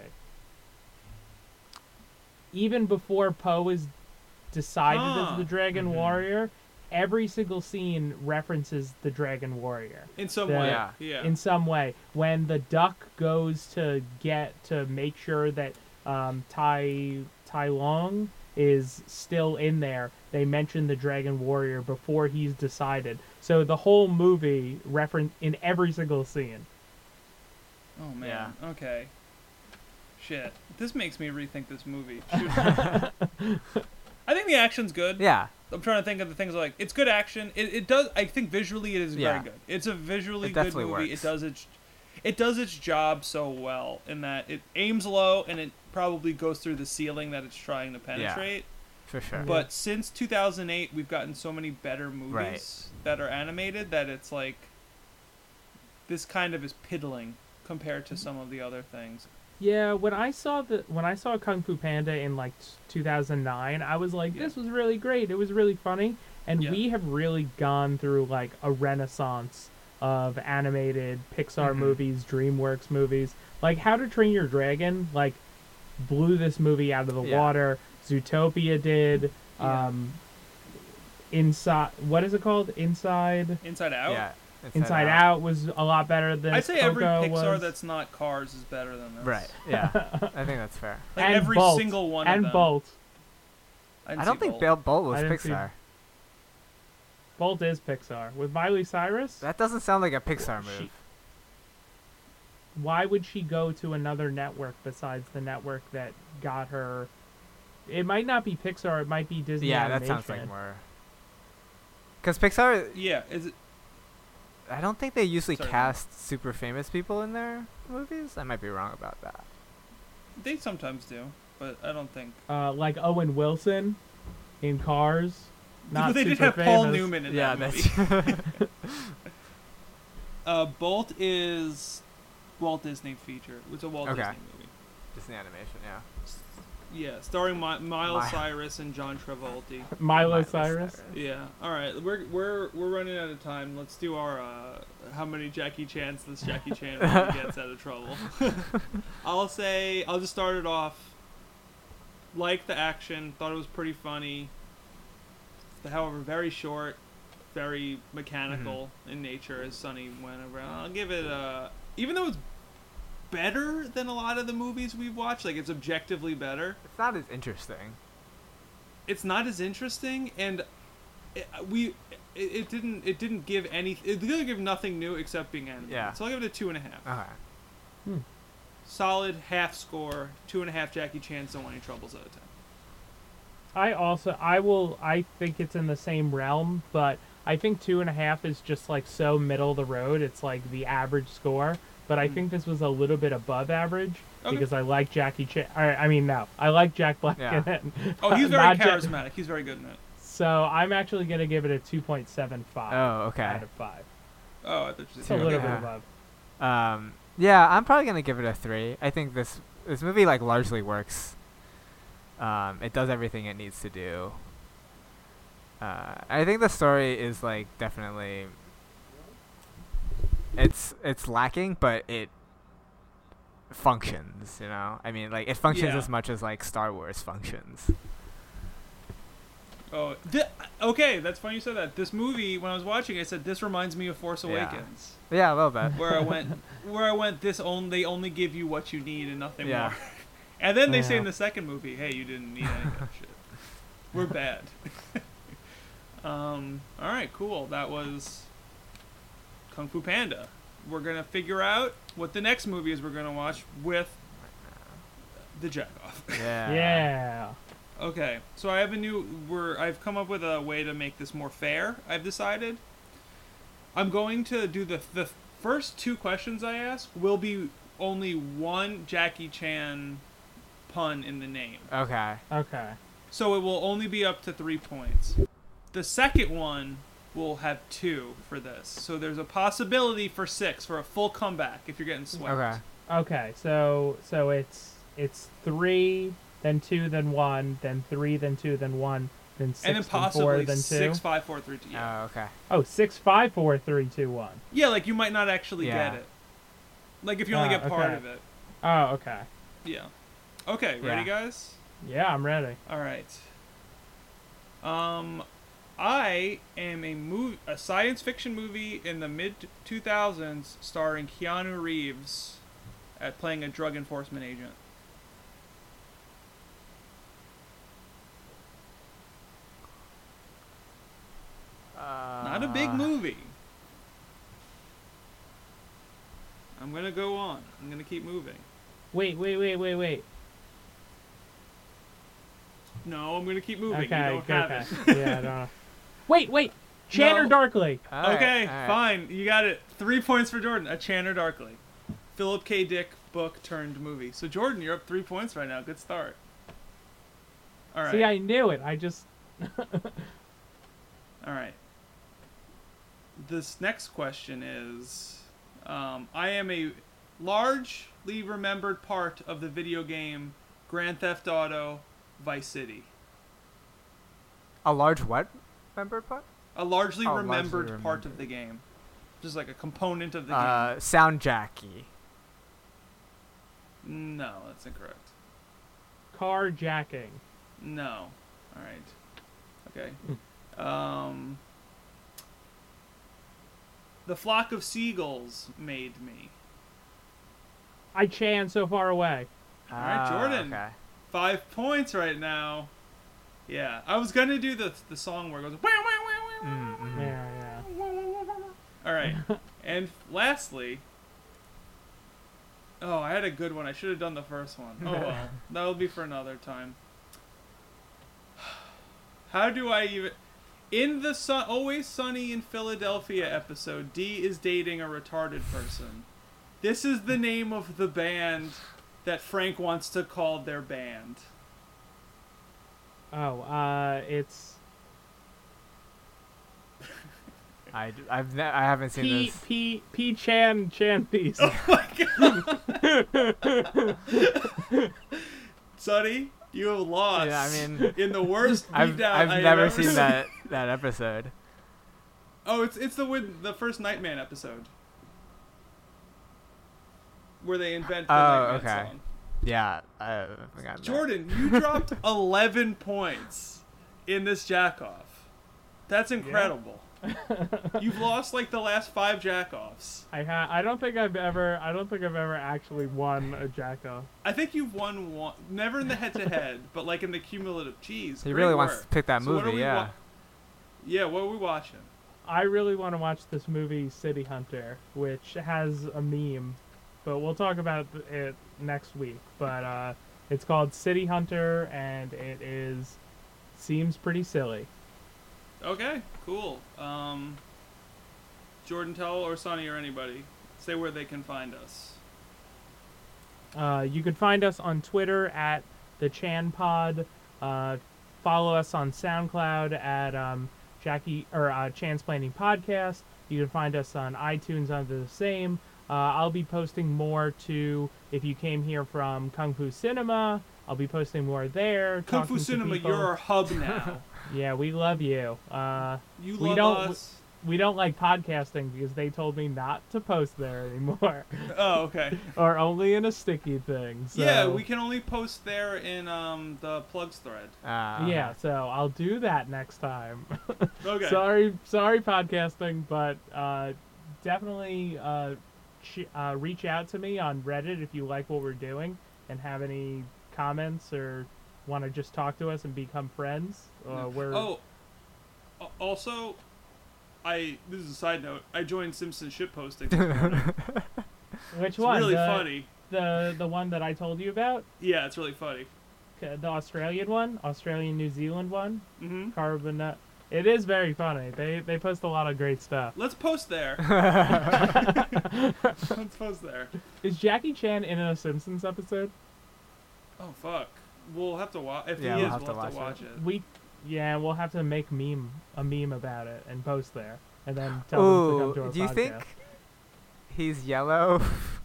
Even before Poe is decided huh. as the Dragon mm-hmm. Warrior, every single scene references the Dragon Warrior. In some The- way, Yeah. yeah. In some way. When the duck goes to get, to make sure that um, Tai, Tai Long is still in there, they mention the Dragon Warrior before he's decided. So the whole movie reference in every single scene. Oh man. Yeah. Okay. Shit. This makes me rethink this movie. Shoot. I think the action's good. Yeah. I'm trying to think of the things like it's good action. It it does. I think visually it is Yeah. very good. It's a visually It good definitely movie. works. It does its it does its job so well in that it aims low and it probably goes through the ceiling that it's trying to penetrate. For sure. But since two thousand eight, we've gotten so many better movies Right. that are animated that it's like this kind of is piddling compared to some of the other things. Yeah, when I saw the when I saw Kung Fu Panda in like two thousand nine, I was like, Yeah. this was really great. It was really funny, and Yeah. we have really gone through like a renaissance of animated Pixar Mhm. movies, DreamWorks movies. Like How to Train Your Dragon, like blew this movie out of the Yeah. water. Zootopia did. Yeah. Um, Inside, what is it called? Inside. Inside Out. Yeah. Inside Out was a lot better than I'd say every Coco Pixar was. that's not Cars is better than this. Right. Yeah. I think that's fair. Like and every Bolt, single one and of them. Bolt. didn't I don't see think Bolt. Bolt, Bolt was I didn't see- Pixar. Bolt is Pixar with Miley Cyrus. That doesn't sound like a Pixar move. She- Why would she go to another network besides the network that got her? It might not be Pixar. It might be Disney. yeah, that Animation. sounds like more. Because Pixar, Yeah, is it? I don't think they usually Sorry. cast super famous people in their movies. I might be wrong about that. They sometimes do, but I don't think. Uh, like Owen Wilson in Cars. Not they did super have Paul famous. Newman in yeah, that movie. that's. Uh, Bolt is Walt Disney feature. It's a Walt Okay. Disney movie. Just the animation, yeah. Yeah, starring Mi- Miles Mi- Cyrus and John Travolta. Milo Miley Cyrus. Yeah. All right, we're we're we're running out of time. Let's do our uh, how many Jackie Chans this Jackie Chan movie gets out of trouble. I'll say I'll just start it off. Like the action, thought it was pretty funny. However, very short, very mechanical in nature as Sonny went around. I'll give it a even though it's better than a lot of the movies we've watched, like it's objectively better. It's not as interesting. It's not as interesting, and it, we it, it didn't it didn't give any it didn't give nothing new except being animated. Yeah. So I'll give it a two and a half. Okay. Solid half score, two and a half Jackie Chan's don't want any troubles out of ten. I also I will I think it's in the same realm, but I think two and a half is just like so middle of the road. It's like the average score, but I Mm. think this was a little bit above average Okay. because I like Jackie Chan. I, I mean, no, I like Jack Black Yeah. in it. Oh, he's very Not Ja- charismatic. He's very good in it. So I'm actually gonna give it a two point seven five Oh, okay. out of five. Oh, I thought you It's said a little Yeah. bit above. Um, yeah, I'm probably gonna give it a three. I think this this movie like largely works. Um, it does everything it needs to do. Uh, I think the story is like definitely. It's it's lacking, but it functions. You know, I mean, like it functions Yeah. as much as like Star Wars functions. Oh, thi- okay. That's funny you said that. This movie, when I was watching, I said this reminds me of Force Yeah. Awakens, Yeah, a little bit. where I went, where I went. This only they only give you what you need and nothing Yeah. more. And then they say Yeah. in the second movie, "Hey, you didn't need any of that shit. We're bad." um. All right. Cool. That was Kung Fu Panda. we're gonna figure out what the next movie is we're gonna watch with the jack off. Yeah. Yeah. Okay, so I have a new. We're. I've come up with a way to make this more fair. I've decided. I'm going to do the the first two questions I ask will be only one Jackie Chan pun in the name. Okay. Okay. So it will only be up to three points. The second one will have two for this. So there's a possibility for six for a full comeback if you're getting swept. Okay. Okay. So so it's it's three, then two, then one, then three, then two, then one, then six, And then then possibly four, then two. six, five, four, three, two. Yeah. Oh, okay. Oh, six, five, four, three, two, one. yeah, like you might not actually Yeah. get it. Like if you only Ah, get part okay. of it. Oh, okay. Yeah. Okay, ready, Yeah. guys? Yeah, I'm ready. All right. Um, I am a mov- a science fiction movie in the mid two thousands starring Keanu Reeves at playing a drug enforcement agent. Uh, Not a big movie. I'm gonna go on. I'm gonna keep moving. Wait, wait, wait, wait, wait. No, I'm gonna keep moving. Okay, you don't have okay. it. Yeah, I don't know. Wait, wait. Chandler No. Darkley. All right, Okay, all right. fine. You got it. Three points for Jordan. A Chandler Darkley. Philip K. Dick book turned movie. So Jordan, you're up three points right now. Good start. All right. See, I knew it. I just. All right. This next question is, um, I am a largely remembered part of the video game Grand Theft Auto Vice City. A large what? Member part? A largely Oh, largely remembered part remembered. of the game. Just like a component of the Uh, sound jacky. game. No, that's incorrect. Carjacking. No. All right. Okay. Um, the flock of seagulls made me. I Chan so far away. All right, Ah, Jordan. Okay. Five points right now. Yeah, I was gonna do the the song where it goes. Wow, wow, wow, wow, Mm, mm. Yeah, yeah. All right, and lastly. Oh, I had a good one. I should have done the first one. Oh well, that'll be for another time. How do I even? In the sun, Always Sunny in Philadelphia episode, Dee is dating a retarded person. This is the name of the band that Frank wants to call their band. Oh, uh, it's I, I've ne- I haven't seen P this. P P Chan Chan piece. Oh my god! Sonny, you have lost. Yeah, I mean, in the worst I've beatdown I've I have never ever seen that that episode. Oh, it's it's the win- the first Nightman episode where they invent the Oh, Nightman okay. song. Yeah, I forgot. that. Jordan, you dropped eleven points in this jack-off. That's incredible. You've lost like the last five jack-offs. I ha- I don't think I've ever I don't think I've ever actually won a jacko. I think you've won one, never in the head-to-head, but like in the cumulative. Jeez, He great really wants work. to pick that So what are movie. we Yeah. wa- yeah, what are we watching? I really want to watch this movie City Hunter, which has a meme, but we'll talk about it next week. But uh, it's called City Hunter, and it is seems pretty silly. Okay, cool. Um, Jordan, tell or Sonny or anybody, say where they can find us. Uh, you can find us on Twitter at the Chan Pod. Uh, follow us on SoundCloud at um, Jackie or uh, Chansplaining Podcast. You can find us on iTunes under the same. Uh, I'll be posting more to if you came here from Kung Fu Cinema. I'll be posting more there. Kung talking Fu to Cinema, people. you're our hub now. Yeah, we love you. Uh, You We love don't- us. we don't like podcasting because they told me not to post there anymore, Oh, okay. or only in a sticky thing. So. Yeah, we can only post there in um the plugs thread. Uh, Yeah, so I'll do that next time. Okay. sorry, sorry, podcasting, but uh, definitely uh, ch- uh, reach out to me on Reddit if you like what we're doing and have any comments or want to just talk to us and become friends. Uh, we're Oh, a- also, I this is a side note. I joined Simpsons shitposting this morning. Which It's one? really the, funny. The the one that I told you about? Yeah, it's really funny. K- The Australian one? Australian New Zealand one? Mm-hmm. Carbon. uh, It is very funny. They they post a lot of great stuff. Let's post there. Let's post there. Is Jackie Chan in a Simpsons episode? Oh fuck. We'll have to watch. If Yeah, he we'll is, have we'll to have to watch watch it. it. We, yeah, we'll have to make meme a meme about it and post there, and then tell them to come to Ooh, our do you podcast. think he's yellow?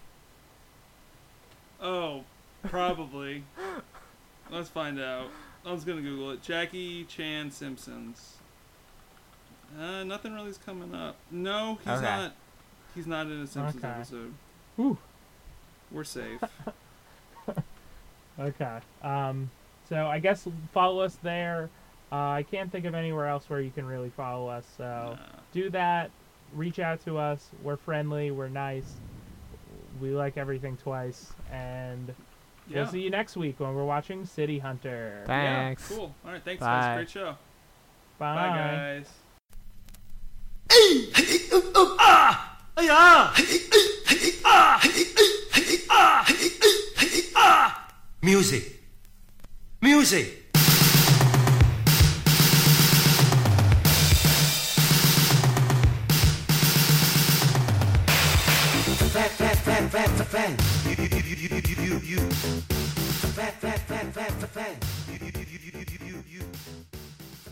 Oh, probably. Let's find out. I was gonna Google it. Jackie Chan Simpsons. Uh, nothing really's coming up. No, he's Okay. not. He's not in a Simpsons Okay. episode. Whew. We're safe. Okay. Um. So I guess follow us there. Uh, I can't think of anywhere else where you can really follow us. So Nah. do that. Reach out to us. We're friendly. We're nice. We like everything twice. And Yeah. we'll see you next week when we're watching City Hunter. Thanks. Yeah, cool. All right, thanks, Bye. guys. Great show. Bye. Bye, guys. Music. Music. Fan, fan, fan, fan, fan. You, you, you, you, you, you, you. Fan, fan, fan, fan, fan, fan.